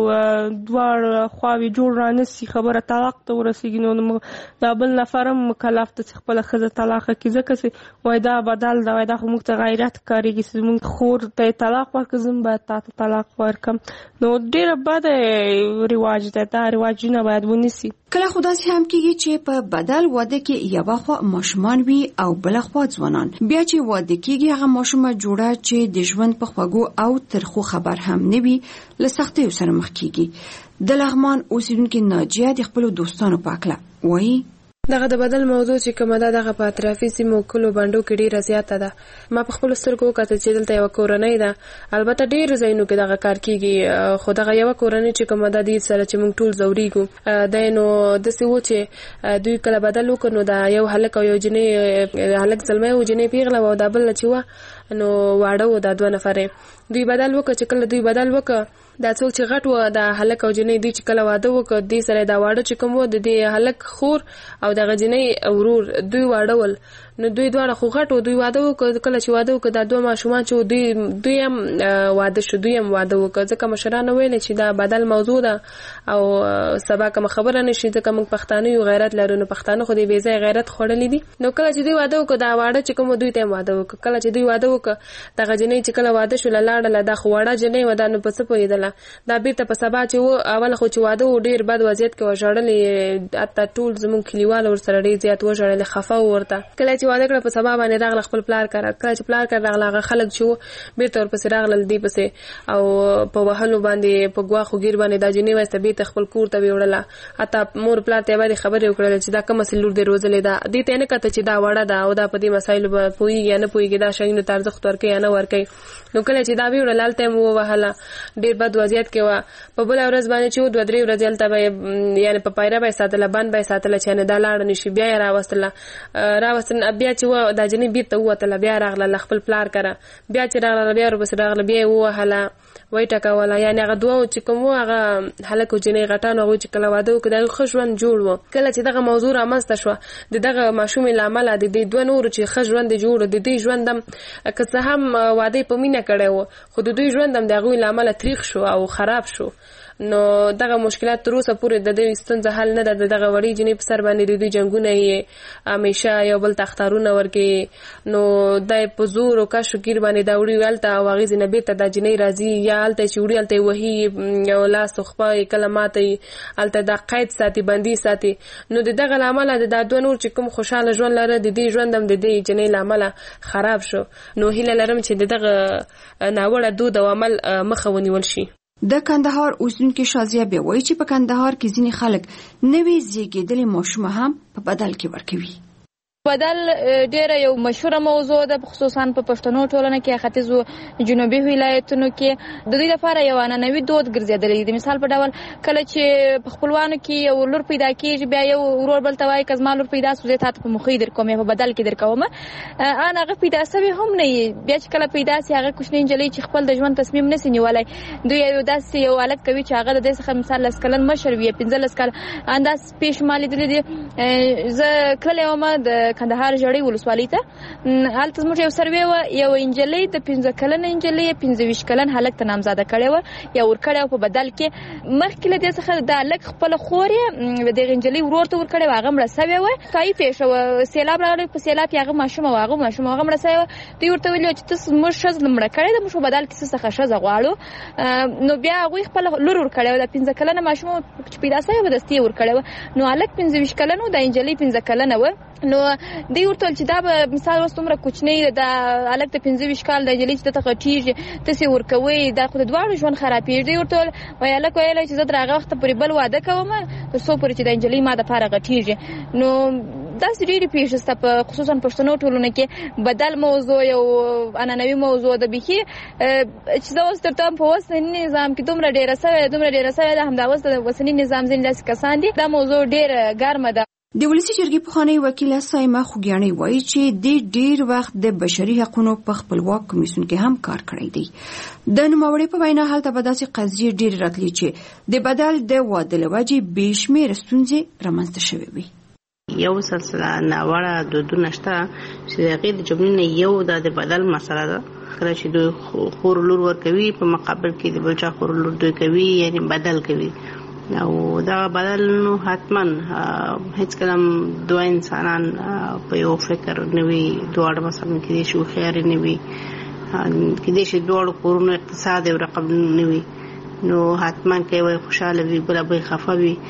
دواړه خواوې جوړ رانه سي، خبره طلاق ته ورسېږي، نو دا بل نفر هم مکلف ده چې خپله ښځه طلاقه کړي، ځکه چې وایي دا بدل ده، وایي دا خو موږ ته غیرت ښکارېږي چې زموږ خور ته یې طلاق ورکړه، زه هم باید تا ته طلاق ورکړم. نو ډېره بده رواج ده، دا رواجونه باید ونیسي. کله خو داسې هم کېږي چې په بدل واده کې یوه خوا ماشومان وي او بله خوا ځوانان. بیا چې واده کېږي، هغه ماشومه جوړه چې د ژوند په خوږو او ترخو خبر هم نه وي، له سختیو سره مخ کېږي. د لغمان اوسیدونکې ناجیه د خپلو دوستانو په هکله وایي دغه د بدل موضوع چې کومه ده، دغه په اطرافي سیمو کلو بانډو کې ډیره زیاته ده. ما په خپلو سترګو وکتل چې دلته یوه کورنۍ ده، البته ډېرو ځایونو کې دغه کار کېږي، خو دغه یوه کورنۍ چې کومه ده، دې سره چې موږ ټول ځورېږو. دی نو داسې و چې دوی کله بدل وکړ، نو دا یو هلک او یو جنۍ، هلک زلمی و، جنۍ پیغله وه، او دا بله چې وه نو واړه و، دا 2 نفرې. دوی بدل وکړ. چې کله دوی بدل وکړ، دا څوک چې غټ و د هلک او جنۍ دوی چې کله واده وکړ دې سره دا واده چې کوم و د دې هلک خور او د جنۍ ورور دوی واده ول نو دوی دواړه خو غټ و دوی واده وکړ کله چې واده وکړ دا دوه ماشومان چې دوی هم واده شو دوی هم واده وکړ ځکه مشرانو ویل چې دا بدل موضوع ده او سبا کوم خبره نشي ځکه موږ پښتانه یو غیرت لرو نو پښتانه خو دې بې ځای غیرت خوړلې دي نو کله چې دوی واده وکړ دا واده چې کوم دوی ته واده وکړ کله چې دوی واده وکړ دا جنۍ چې کله واده شو لاړه دا خو وړه جنۍ و دا نو په څه پوهېدله دا بیرته په سبا چې و اول خو چې واده و ډېر بد وضعیت کې وژړلې حتی ټول زموږ کلیوال ورسره ډېر زیات وژړل خفه ورته کله چې واده کړه په سبا باندې راغله خپل پلار کړه کله چې پلار کړه راغله هغه خلک چې بیرته ورپسې راغلل دې پسې او په وهلو باندې په ګواښو ګیر باندې دا جنۍ وایسته بیرته خپل کور ته وړله حتی مور پلار ته باندې خبرې وکړل چې دا کومه لور دې روزلې ده دې ته نه کته چې دا وړه ده او دا په دې مسایلو پوهیږي یا نه پوهیږي دا شیانو ته ارزښت ورکوي یا نه ورکوي نو کله چې دا ویوړه لالته مو وهله ډېر بد وضعیت کې و په بل ورځ باندې چې 2-3 ورځې هلته به یعنې په پایره به ساتله بند به ساتله چې نه دا لاړه نشي بیا یې راوستله بیا چې و دا جنۍ بیرته ووتله بیا راغله خپل پلار کره بیا چې راغله بیا ورپسې راغله بیا یې ووهله وای ټکوله یعنې هغه دوه چې کوم و هغه هلک او جنۍ غټان هغوی چې کله واده وکړه د هغوی ښه ژوند جوړ و کله چې دغه موضوع رامنځته شوه د دغه ماشومې له امله د دې دوه نورو چې ښه ژوند یې جوړ د دې ژوند هم که څه هم واده یې په مینه کړی و خو د دوی ژوند هم د هغوی له امله تریخ شو او خراب شو نو دغه مشکلات تر اوسه پورې د دوی ستونزه حل نه ده د دغه وړې جنۍ په سر باندې د دوی جنګونه یې همیشه یو بل ته اختارونه ورکوي نو دا یې په زور او کش و ګیر باندې دا وړي هلته او هغې ځینه بیرته دا جنۍ راځي یا هلته چې وړي هلته یې وهي یو لاس او خپه یې کله ماته یې هلته دا قید ساتي بندي ساتي نو د دغه له امله د دا دوه نور چې کوم خوشحاله ژوند لره د دې ژوند هم د دې جنۍ له امله خراب شو نو هیله لرم چې د دغه ناوړه دود او عمل مخه ونیول شي د کندهار اوسیدونکي شازیه بیا وایي چې په کندهار کې ځینې خلک نوې زیږېدلې ماشومه هم په بدل کې ورکوي بدل ډیره یو مشهوره موضوع ده خصوصا په پښتنو ټولنه کې ختیځو جنوبي ولایتونو کې د دې لپاره یو عنعنوي دود ګرځېدلی دی مثال په ډول کله چې په خپلوانو کې یو لور پیدا کیږي بیا یو ورور بل ته وایي که زما لور پیدا سو زه تاسو په مخې در کوم یا په بدل کې در کوم ان هغه پیدا سوی هم نه بیا چې کله پیدا سي هغه کوچنی نجلۍ چې خپل د ژوند تصمیم نسي نیولای دوی یو داسې یو حالت کوي چې هغه د دې څخه مثال لس کلن مشر وي 15 کال انداز پېښمالي دي زه کله یوم د کندهار جړې ولسوالۍ ته هلته زموږ یو سروې وه یو نجلۍ د 15 کلنه نجلۍ 15 کلن هلک ته نامزاده کړې وه یا ورکړې وه په بدل کې مخکې له دې څخه د هلک خپله خور یې دغې نجلۍ ورور ته ورکړې وه هغه مړه سوې وه کایي پېښه وه سیلاب راغلی په سیلاب کې هغه ماشومه وه هغه مړه سوې وه دوی ورته ویلي چې ته زموږ ښځه مړه کړې ده موږ په بدل کې څه څخه ښځه غواړو نو بیا هغوی خپله لور ورکړې وه د 15 کلنه ماشومه چې پیدا سوې وه دستي یې ورکړې وه نو هلک 15 کلن و د نجلۍ 15 کلنه وه نو دوی ورته ویل چې دا به مثال اوس دومره کوچنی د هلک د 15 کال د نجلۍ چې دته غټېږي تاسې ورکوئ دا خو د دواړو ژوند خرابېږي دوی ورته ویل وایي هلک ویلی چې زه تر هغه وخته پورې بل واده کوم تر څو پورې چې د نجلۍ ما دپاره غټېږي نو داسې ډېرې پېښې شته په خصوصا پښتنو ټولنه کې بدل موضوع یو عنعنوي موضوع ده بیخي چې زه اوس درته په اوسني نظام کې دومره ډېره سوې ده همدا اوس د اوسني نظام ځینې داسې کسان دي دا موضوع ډېره ګرمه ده د ولسی جرګې پخوانی وکیله سایمه خوګیاڼي وایي چې د ډیر وخت د بشري حقوقو په خپلواک کمیسیون کې هم کار کړی دی د نوموړي په وینا حالت به داسې قضیې ډیر راتلی چې د بدل د واده لوجې بېشمېره ستونزې رامنځته شوې وي یو سلسله ناوړه دودونه شته چې د هغې د جملې نه یو دا د بدل مسله ده کله چې دوی خور لور ورکوي په مقابل کې د بل چا خور لور دوی کوي یعنی بدل کوي او دا بدل نو حتما هیڅ کلم دوه انسانان په یو فکر نه وي دواړه مثلا کېدای شي هوښیارې نه وي کېدای شي دواړو کورونو اقتصاد یو رقم نه وي نو حتما که یو خوشحاله وي بله به یې خفه وي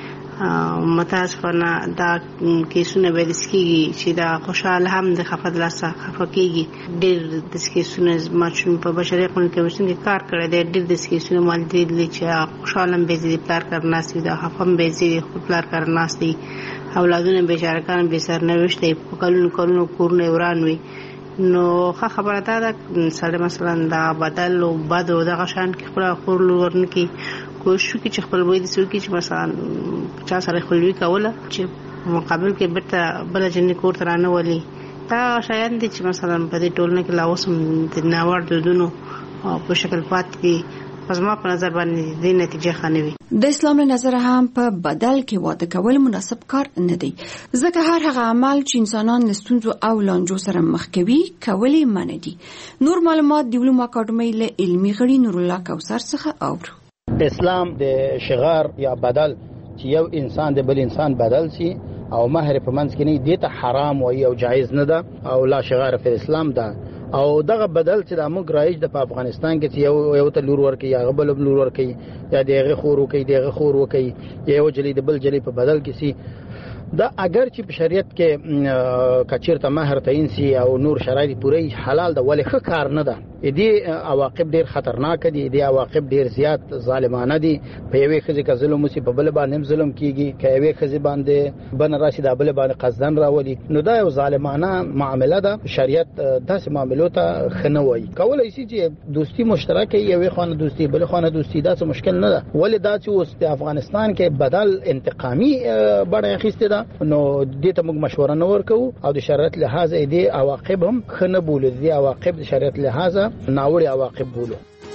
متاسفانه دا کیسونه به داسې کېږي چې دا خوشحاله هم د خفه د لاسه خفه کېږي ډېر داسې کیسونه ما چې په بشري حقوقو کمیسیون کې کار کړی دی ډېر داسې کیسونه ما لیدلي چې خوشحاله هم بې ضدي پلار کار ناست وي دا خفه هم بې ضدي خپل پلار کار ناست وي اولادونه بېچارهګان بې سرنوشته وي په کلونو کلونو کورونه یې وران وي نو ښه خبره دا ده سړی مثلا دا بدل او بد او دغه شیان کې خپله خور لور ورنکړي کوشش وکړي چې خپلوي داسې وکړي چې مثلا چا سره خپلوي کوله چې په مقابل کې بېرته بله جنۍ کور ته رانولي دا شیان دي چې مثلا په دې ټولنه کې لا اوس هم د ناوړه دودونو په شکل پاتې دي پس ما په نظر باندې د نتیجه ښه نه وي. د اسلام له نظره هم په بدل کې واده کول مناسب کار نه دی، ځکه هر هغه عمل چې انسانان له ستونزو او لانجو سره مخ کوي کول یې منع دي. نور معلومات د علومو اکاډمۍ له علمي غړي نور الله کوثر څخه اورو. اسلام د شغار یا بدل چې یو انسان د بل انسان بدل سي او مهر په منځ کې نه دی ته حرام وي او جایز نه ده او لا شغار په اسلام ده. او دغه بدل چې د موږ رایج د افغانستان کې یو ته لور ورکي یا غبل لور ورکي یا دغه خور وکي یو جلی د بل جلی په بدل کې سي دا اگر چې په شریعت کې کچیرته مہر تعین سي او نور شرایط پوره حلال ده ولې ښه کار نه ده. دې عواقب ډیر خطرناک دي، دې عواقب ډیر زیات ظالمانه دي. په یوې ښځې کې ظلم وسي په بل باندې ظلم کیږي، که یوې ښځې باندې بن راشي د بل باندې قصدن راولي، نو دا یو ظالمانه معامله ده. شریعت داسې معاملو ته ښه نه وایي. کولای شي چې دوستي مشترکه یوې خانه دوستي بل خانه دوستي دا څه مشکل نه ده، ولې دا چې اوس د افغانستان کې بدل انتقامي بڼه اخیستې ده نو دې ته موږ مشوره نه ورکوو او د شریعت لحاظ دې عواقب هم ښه نه بولو، دې عواقب د شریعت لحاظ ناوړه عواقب بولو.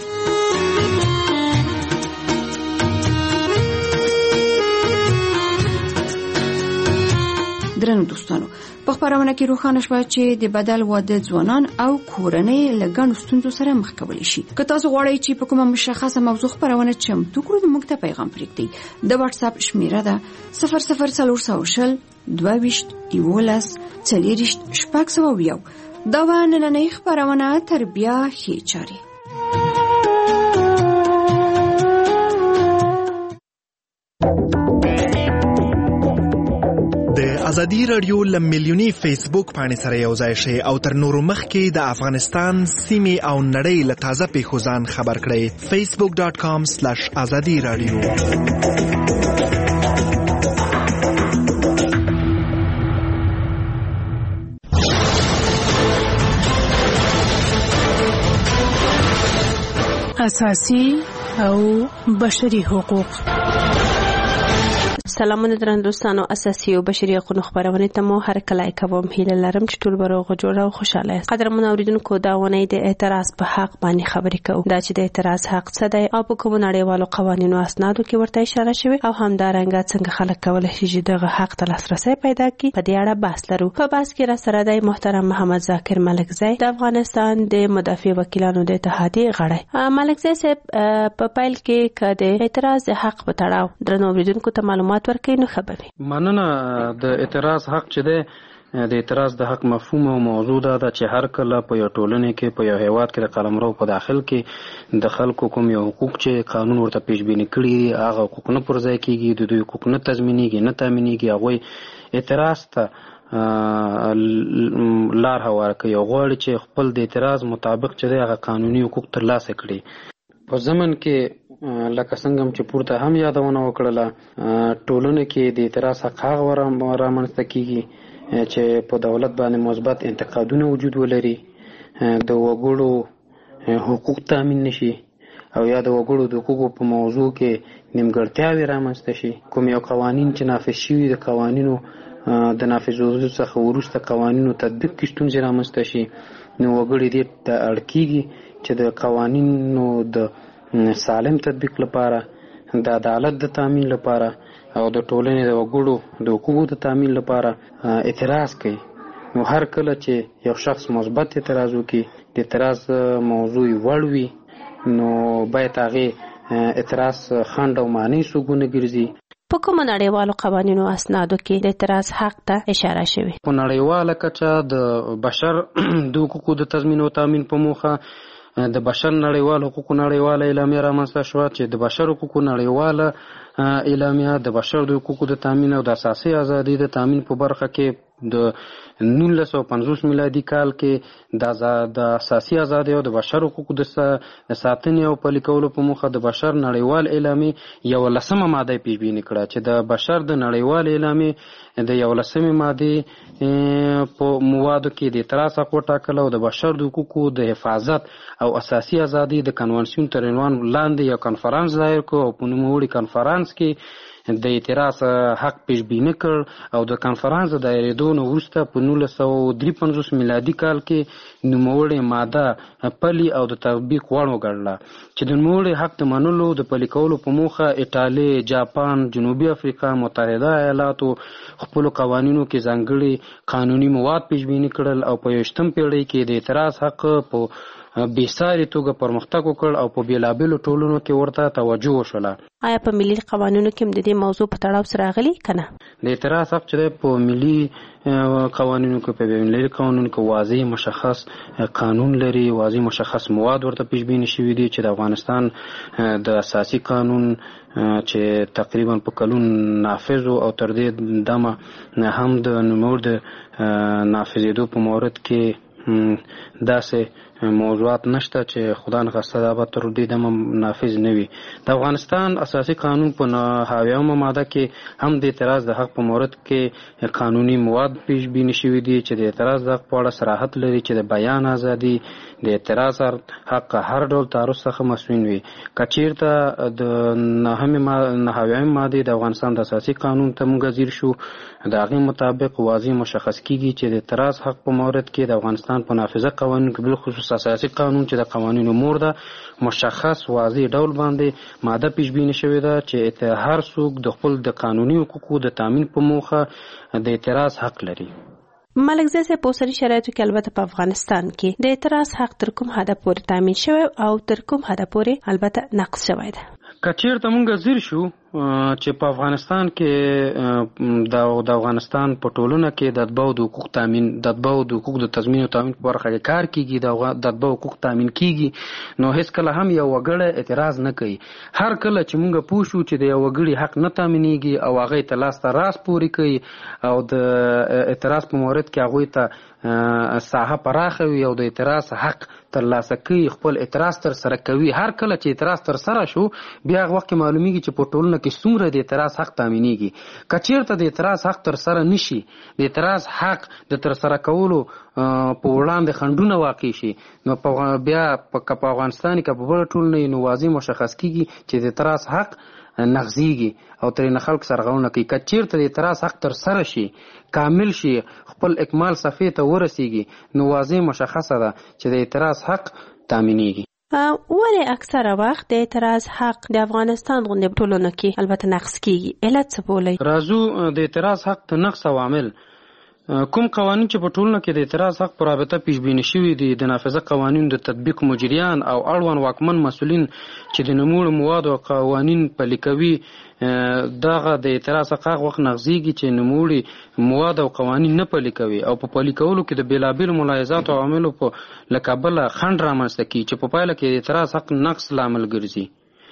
درنو دوستانو، په خبرونه کې روښانه شوه چې د بدل واده ځوانان او کورنۍ له ګڼو ستونزو سره مخ کولی شي. که تاسو غواړئ چې په کومه مشخصه موضوع خبرونه چمتو کړو نو موږ ته پیغام پرېږدئ. د واتس اپ شمیره ده 0040 22 11 40 600. دا و نننۍ خبرونه تر بیا ښې چارې. د ازادي رادیو لمیلیونی فیسبوک باندې سره یو ځای شئ او تر نورو مخکې د افغانستان سیمې او نړۍ له تازه پیښو ځان خبر کړئ. facebook.com/azadi radio. اساسي او بشري حقوق. سلامونه درنو دوستانو، اساسي او بشري حقوقو خبرونه ته مو هر کله کوم هیله لرم چې ټول بروغ جوړ او خوشاله یاست. قدرمن اوریدونکو، دا ونې د اعتراض په حق باندې خبرې کوو. دا چې د اعتراض حق څه دی او په کوم نړیوالو قوانینو اسنادو کې ورته اشاره شوی او همدارنګه څنګه خلک کولای شي چې دغه حق ته لاسرسي پیدا کړي، په دې اړه بحث لرو. په بحث کې را سره دی محترم محمد ذاکر ملکزی، د افغانستان د مدافع وکیلانو د اتحادیې غړی. ملکزی صاحب، په پیل کې کده اعتراض حق په تړاو درنو اوریدونکو ته معلومات ورکړئ نو خبرې. مننه. د اعتراض حق چې دی، د اعتراض د حق مفهوم او موضوع دا ده چې هر کله په یو ټولنه کې په یو هیواد کې د قلمرو په داخل کې د خلکو کوم یو حقوق چې قانون ورته پیشبینی کړي هغه حقوق نه پر ځای کیږي، د دوی حقوق نه تضمینېږي، نه تامینېږي، هغوی اعتراض ته لار هواره کوي او غواړي چې خپل د اعتراض مطابق چې دی هغه قانوني حقوق ترلاسه کړي. په ضمن کې لکه څنګه چې پورته هم یادونه وکړله، ټولنه کې د اعتراض حق هغه رامنځته کیږي چې په دولت باندې مثبت انتقادونه وجود ولري، د وګړو حقوق تامین نشي او یا د وګړو د حقوقو په موضوع کې نیمګړتیاوې رامنځته شي. کوم یو قوانین چې نافذ شوي د قوانینو د نافذولو څخه وروسته قوانینو تطبیق کې ستونزې رامنځته شي، نو وګړي دې ته اړ کیږي چې د قوانینو د سالم تطبیق لپاره، د عدالت د تامین لپاره او د ټولنې د وګړو د حقوقو د تامین لپاره اعتراض کوي. نو هر کله چې یو شخص مثبت اعتراض وکړي، د اعتراض موضوع وړ وي، نو باید هغه اعتراض خنډ او معنی سوګونه ګرځي. په کوم نړیوالو قوانینو اسنادو کې د اعتراض حق ته اشاره شوی؟ په نړیواله کچه د بشر د حقوقو د تضمین او تامین په موخه د بشر نړیوال حقوقو نړیواله اعلامیه رامنځته شوه چې د بشر حقوقو نړیواله اعلامیه د بشر د حقوقو د تامین او د اساسي ازادي د تامین په برخه کې د 1950 میلادي کال کې د اساسي ازادي او د بشر حقوقو د ساتنې او پلي کولو په موخه د بشر نړیوال اعلامیه یو لسمه ماده پیشبینی کړه چې د بشر د نړیوال اعلامیه د یو لسمه ماده په موادو کې د اعتراض حق وټاکل او د بشر د حقوقو د حفاظت او اساسي ازادي د کنوانسیون تر عنوان لاندې یو کنفرانس ظاهر کو او په نوموړي کنفرانس کې د اعتراض حق پیشبینی کړ او د کانفرانس د دایریدو نه وروسته په 1953 میلادي کال کې نوموړې ماده پلي او د تطبیق وړ وګڼله چې د نوموړې حق د منلو د پلي کولو په موخه ایټالي، جاپان، جنوبي افریقا، متحده ایالاتو خپلو قوانینو کې ځانګړي قانوني مواد پیشبینی کړل او په 21 پیړۍ کې د اعتراض حق په بېساري توګه پرمختګ وکړ او په بېلابېلو ټولنو کې ورته توجه وشوله. آیا په ملي قوانینو کې هم د دې موضوع په تړاو سره راغلي که نه؟ د اعتراض حق چې دی په ملي قوانینو کې په بین‌المللي قوانینو کې واضح مشخص قانون لري، واضح مشخص مواد ورته پیشبیني شوي دي چې د افغانستان د اساسي قانون چې تقریبا په کلون نافذ او تر دې دمه هم د نوموړ د نافذېدو په مورد کې داسې موضوعات نشته چې خدا نخواسته دا به تر دې دمه نافذ نه وي. د افغانستان اساسي قانون په 9 ماده کې هم د اعتراض د حق په مورد کې قانوني مواد پیش بینی شوي دي چې د اعتراض د حق په اړه صراحت لري چې د بیان ازادي، د اعتراض حق هر ډول تعرض څخه مسؤل وي. که چیرته د 9 ماده د افغانستان د اساسي قانون ته موږ ځیر شو، د هغې مطابق واضح مشخص کیږي چې د اعتراض حق په مورد کې د افغانستان په نافذه قوانینو کې بالخصوص اساسي قانون چې د قوانینو مور ده مشخص واضح ډول باندې ماده پیشبینی شوې ده چې هر څوک د خپل د قانوني حقوقو د تامین په موخه د اعتراض حق لري. ملکزی صاحب په اوسني شرایطو کې البته په افغانستان کې د اعتراض حق تر کوم حده پورې تامین شوی او تر کوم حده پورې البته نقض شوی ده؟ که چیرته موږ ځیر شو چې په افغانستان کې د افغانستان په ټولنه کې د اتباعو د حقوق تامین، د اتباعو د حقوق د تضمین او تامین په برخه کې کار کیږي، د اتباعو حقوق تامین کیږي، نو هیڅ کله هم یو وګړی اعتراض نه کوي. هر کله چې موږ پوه شو چې د یو وګړي حق نه تامینېږي او هغې ته لاسته راس پورې کوي او د اعتراض په مورد کې هغوی ته ساحه پراخه وي او د اعتراض حق ترلاسه کوي، خپل اعتراض تر سره کوي، هر کله چې اعتراض تر سره شو بیا هغه وخت کې معلومیږي چې په ټولنه کې څومره د اعتراض حق تامینېږي. که چیرته د اعتراض حق تر سره نشي، د اعتراض حق د تر سره کولو په وړاندې خنډونه واقع شي، نو بیا په افغانستان کې په بله ټولنه نو واضح مشخص کیږي چې د اعتراض حق نغزیږي او ترې نه خلک سرغړونه کوي. که چیرته د اعتراض حق تر سره شي، کامل شي، خپل اکمال صفحې ته ورسیږي، نو واضح مشخصه ده چې د اعتراض حق تامینېږي. ولې اکثره وخت د اعتراض حق د افغانستان غوندې ټولنو کې البته نقض کیږي؟ علت څه بولئ؟ راځو د اعتراض حق د نقض عوامل کوم قوانین چې په ټولنه کې د اعتراض حق په رابطه پیشبیني شوي دي، د نافذه قوانینو د تطبیق مجریان او اړوند واکمن مسؤلین چې د نوموړو موادو او قوانین پلي کوي، دغه د اعتراض حق هغه وخت نغزیږي چې نوموړي مواد او قوانین نه پلي کوي او په پلي کولو کې د بېلابېلو ملاحظاتو او عواملو په له کبله خنډ رامنځته کیږي چې په پایله کې د اعتراض حق نقض لامل ګرځي.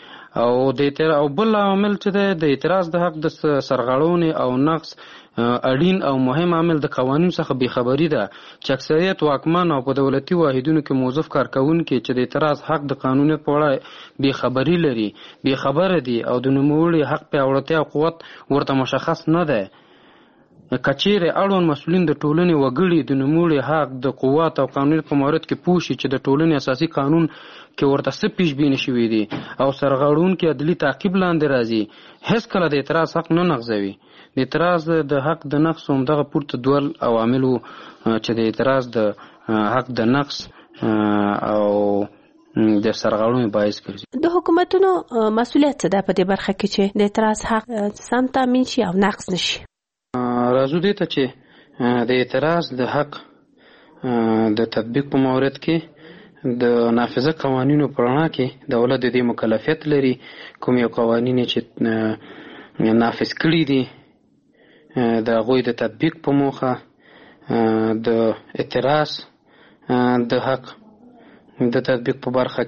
او بل عامل چې دی د اعتراض د حق د سرغړونې او نقض اړین او مهم عامل د قوانینو څخه بېخبري ده چې اکثریت واکمن او په دولتي واحدونو کې موظف کارکوونکي چې د اعتراض حق د قانونیت په اړه بېخبري لري، بېخبره دي او د نوموړي حق پیاوړتیا او قوت ورته مشخص نه دی. که چیرې اړوند مسؤلین د ټولنې وګړي د نوموړي حق د قوت او قانونیت په مورد کې پوه شي چې د ټولنې اساسي قانون کې ورته څه پیشبیني شوي دي او سرغړونکي عدلي تعقیب لاندې راځي، هېڅکله د اعتراض حق نه نقضوي. د اعتراض د حق د نقض همدغه پورته دوه عوامل وو چې د اعتراض د حق د نقض او د سرغړونې باعث ګرځي. د حکومتونو مسؤلیت څه ده په دې برخه کې چې د اعتراض حق سم تامین شي او نقض نشي؟ راځو دې ته چې د اعتراض د حق د تطبیق په مورد کې د نافذه قوانینو په رڼا کې دولت د دې مکلفیت لري کوم یو قوانین چې نافذ کړي دي د هغوی د تطبیق په موخه د اعتراض د حق د تطبیق په برخه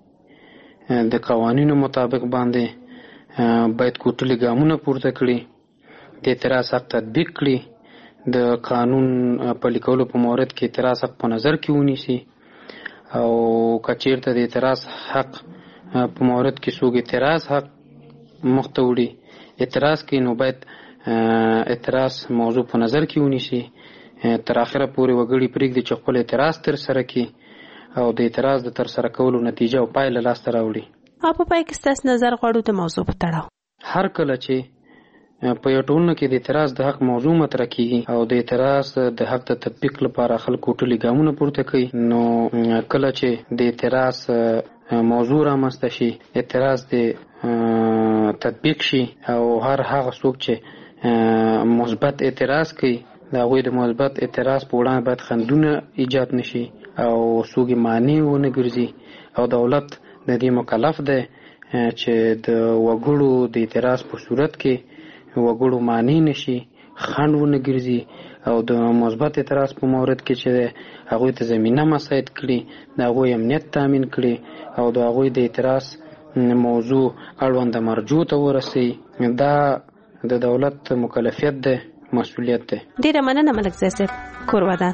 کې د قوانینو مطابق باندې باید کوټلي ګامونه پورته کړي، د اعتراض حق تطبیق کړي، د قانون پلي کولو په مورد کې اعتراض حق په نظر کې ونیسي او که چیرته د اعتراض حق په مورد کې څوک اعتراض حق مخته وړي اعتراض کوي، نو باید اعتراض موضوع په نظر کې ونیسي، تر اخره پورې وګړي پرېږدي چې خپل اعتراض تر سره کړي او د اعتراض د تر سره کولو نتیجه او پایله لاسته راوړي. په پای کې ستاسو نظر غواړو د موضوع په تړاو. هر کله چې په یو ټولنه کې د اعتراض د حق موضوع مطرح کیږي او د اعتراض د حق د تطبیق لپاره خلکو ټولي ګامونه پورته کوي، نو کله چې د اعتراض موضوع رامنځته شي، اعتراض د تطبیق شي او هر هغه څوک چې مثبت اعتراض کوي د هغوی د مثبت اعتراض په وړاندې باید خنډونه ایجاد نشي او څوک یې مانع ونه ګرځي، او دولت د دې مکلف دی چې د وګړو د اعتراض په صورت کې وګړو مانع نشي، خنډ ونه ګرځي او د مثبت اعتراض په مورد کې چې هغوی ته زمینه مساعد کړي، د هغوی امنیت تامین کړي او د هغوی د اعتراض موضوع اړونده مرجو ته ورسي. دا د دولت مکلفیت دی، مسؤلیت دی. ډیره مننه ملک زی صاحب، کور ودان.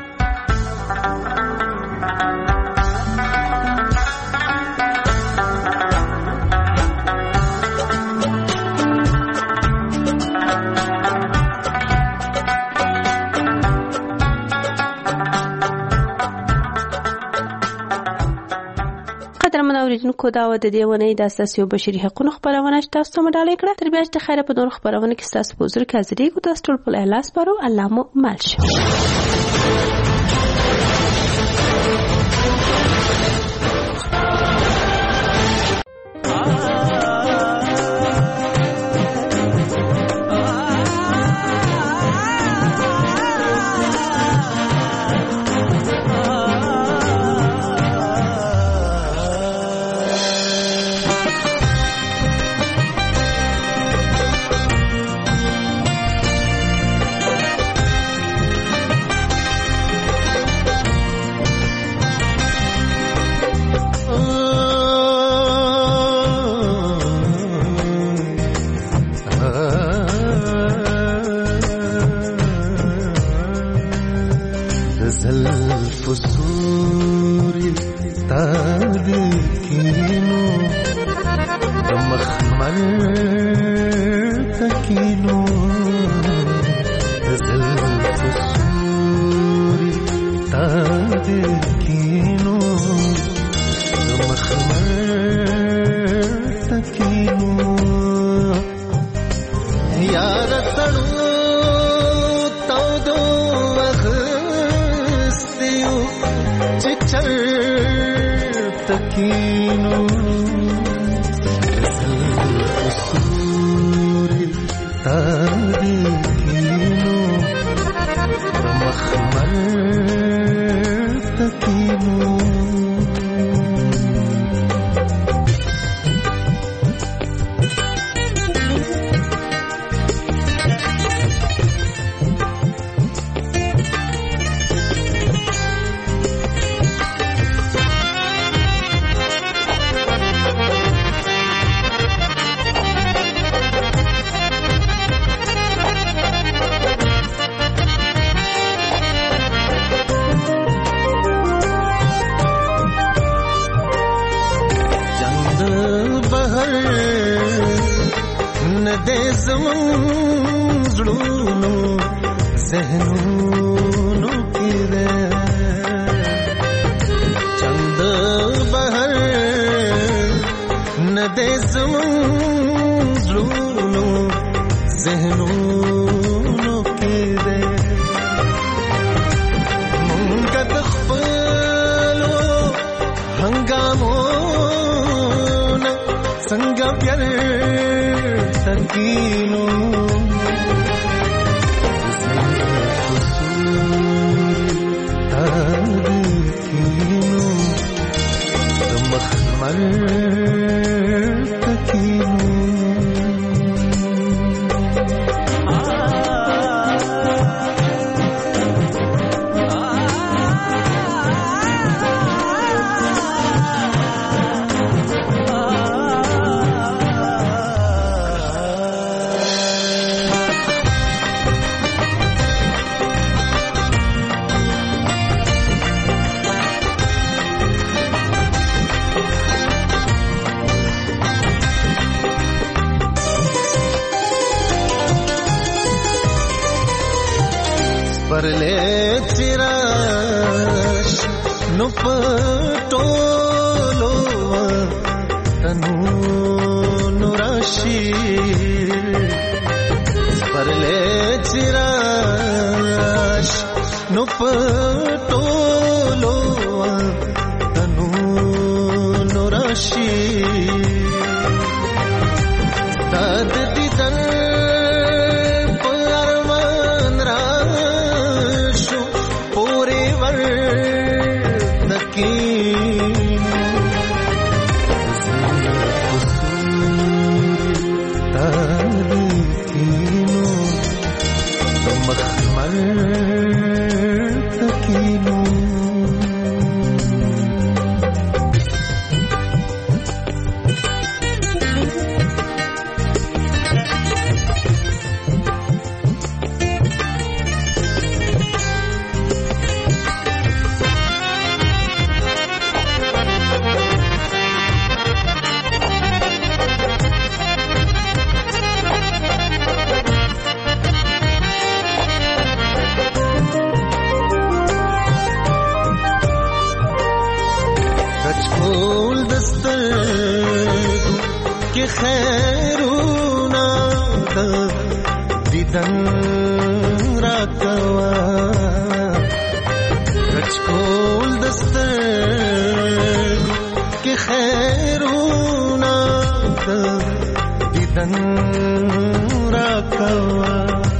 اوریدونکو دا و د دې ونې د اساسي او بشري حقوقو خبرونه تاسو ته مډالې کړه. تر بیا چې خیره په نور خبرونه کې تاسو په حضور کې حاضرې کو. تاسو ټول په اخلاص پرو. الله مو مل شه. چراش نو پټولو تنو نورشي داد دیدن پرمان راشو پورې ور دکین تاریخینو مخمر تکینو خیرونا دیدن را کوا کچکول دستر که خیرونا دیدن را کوا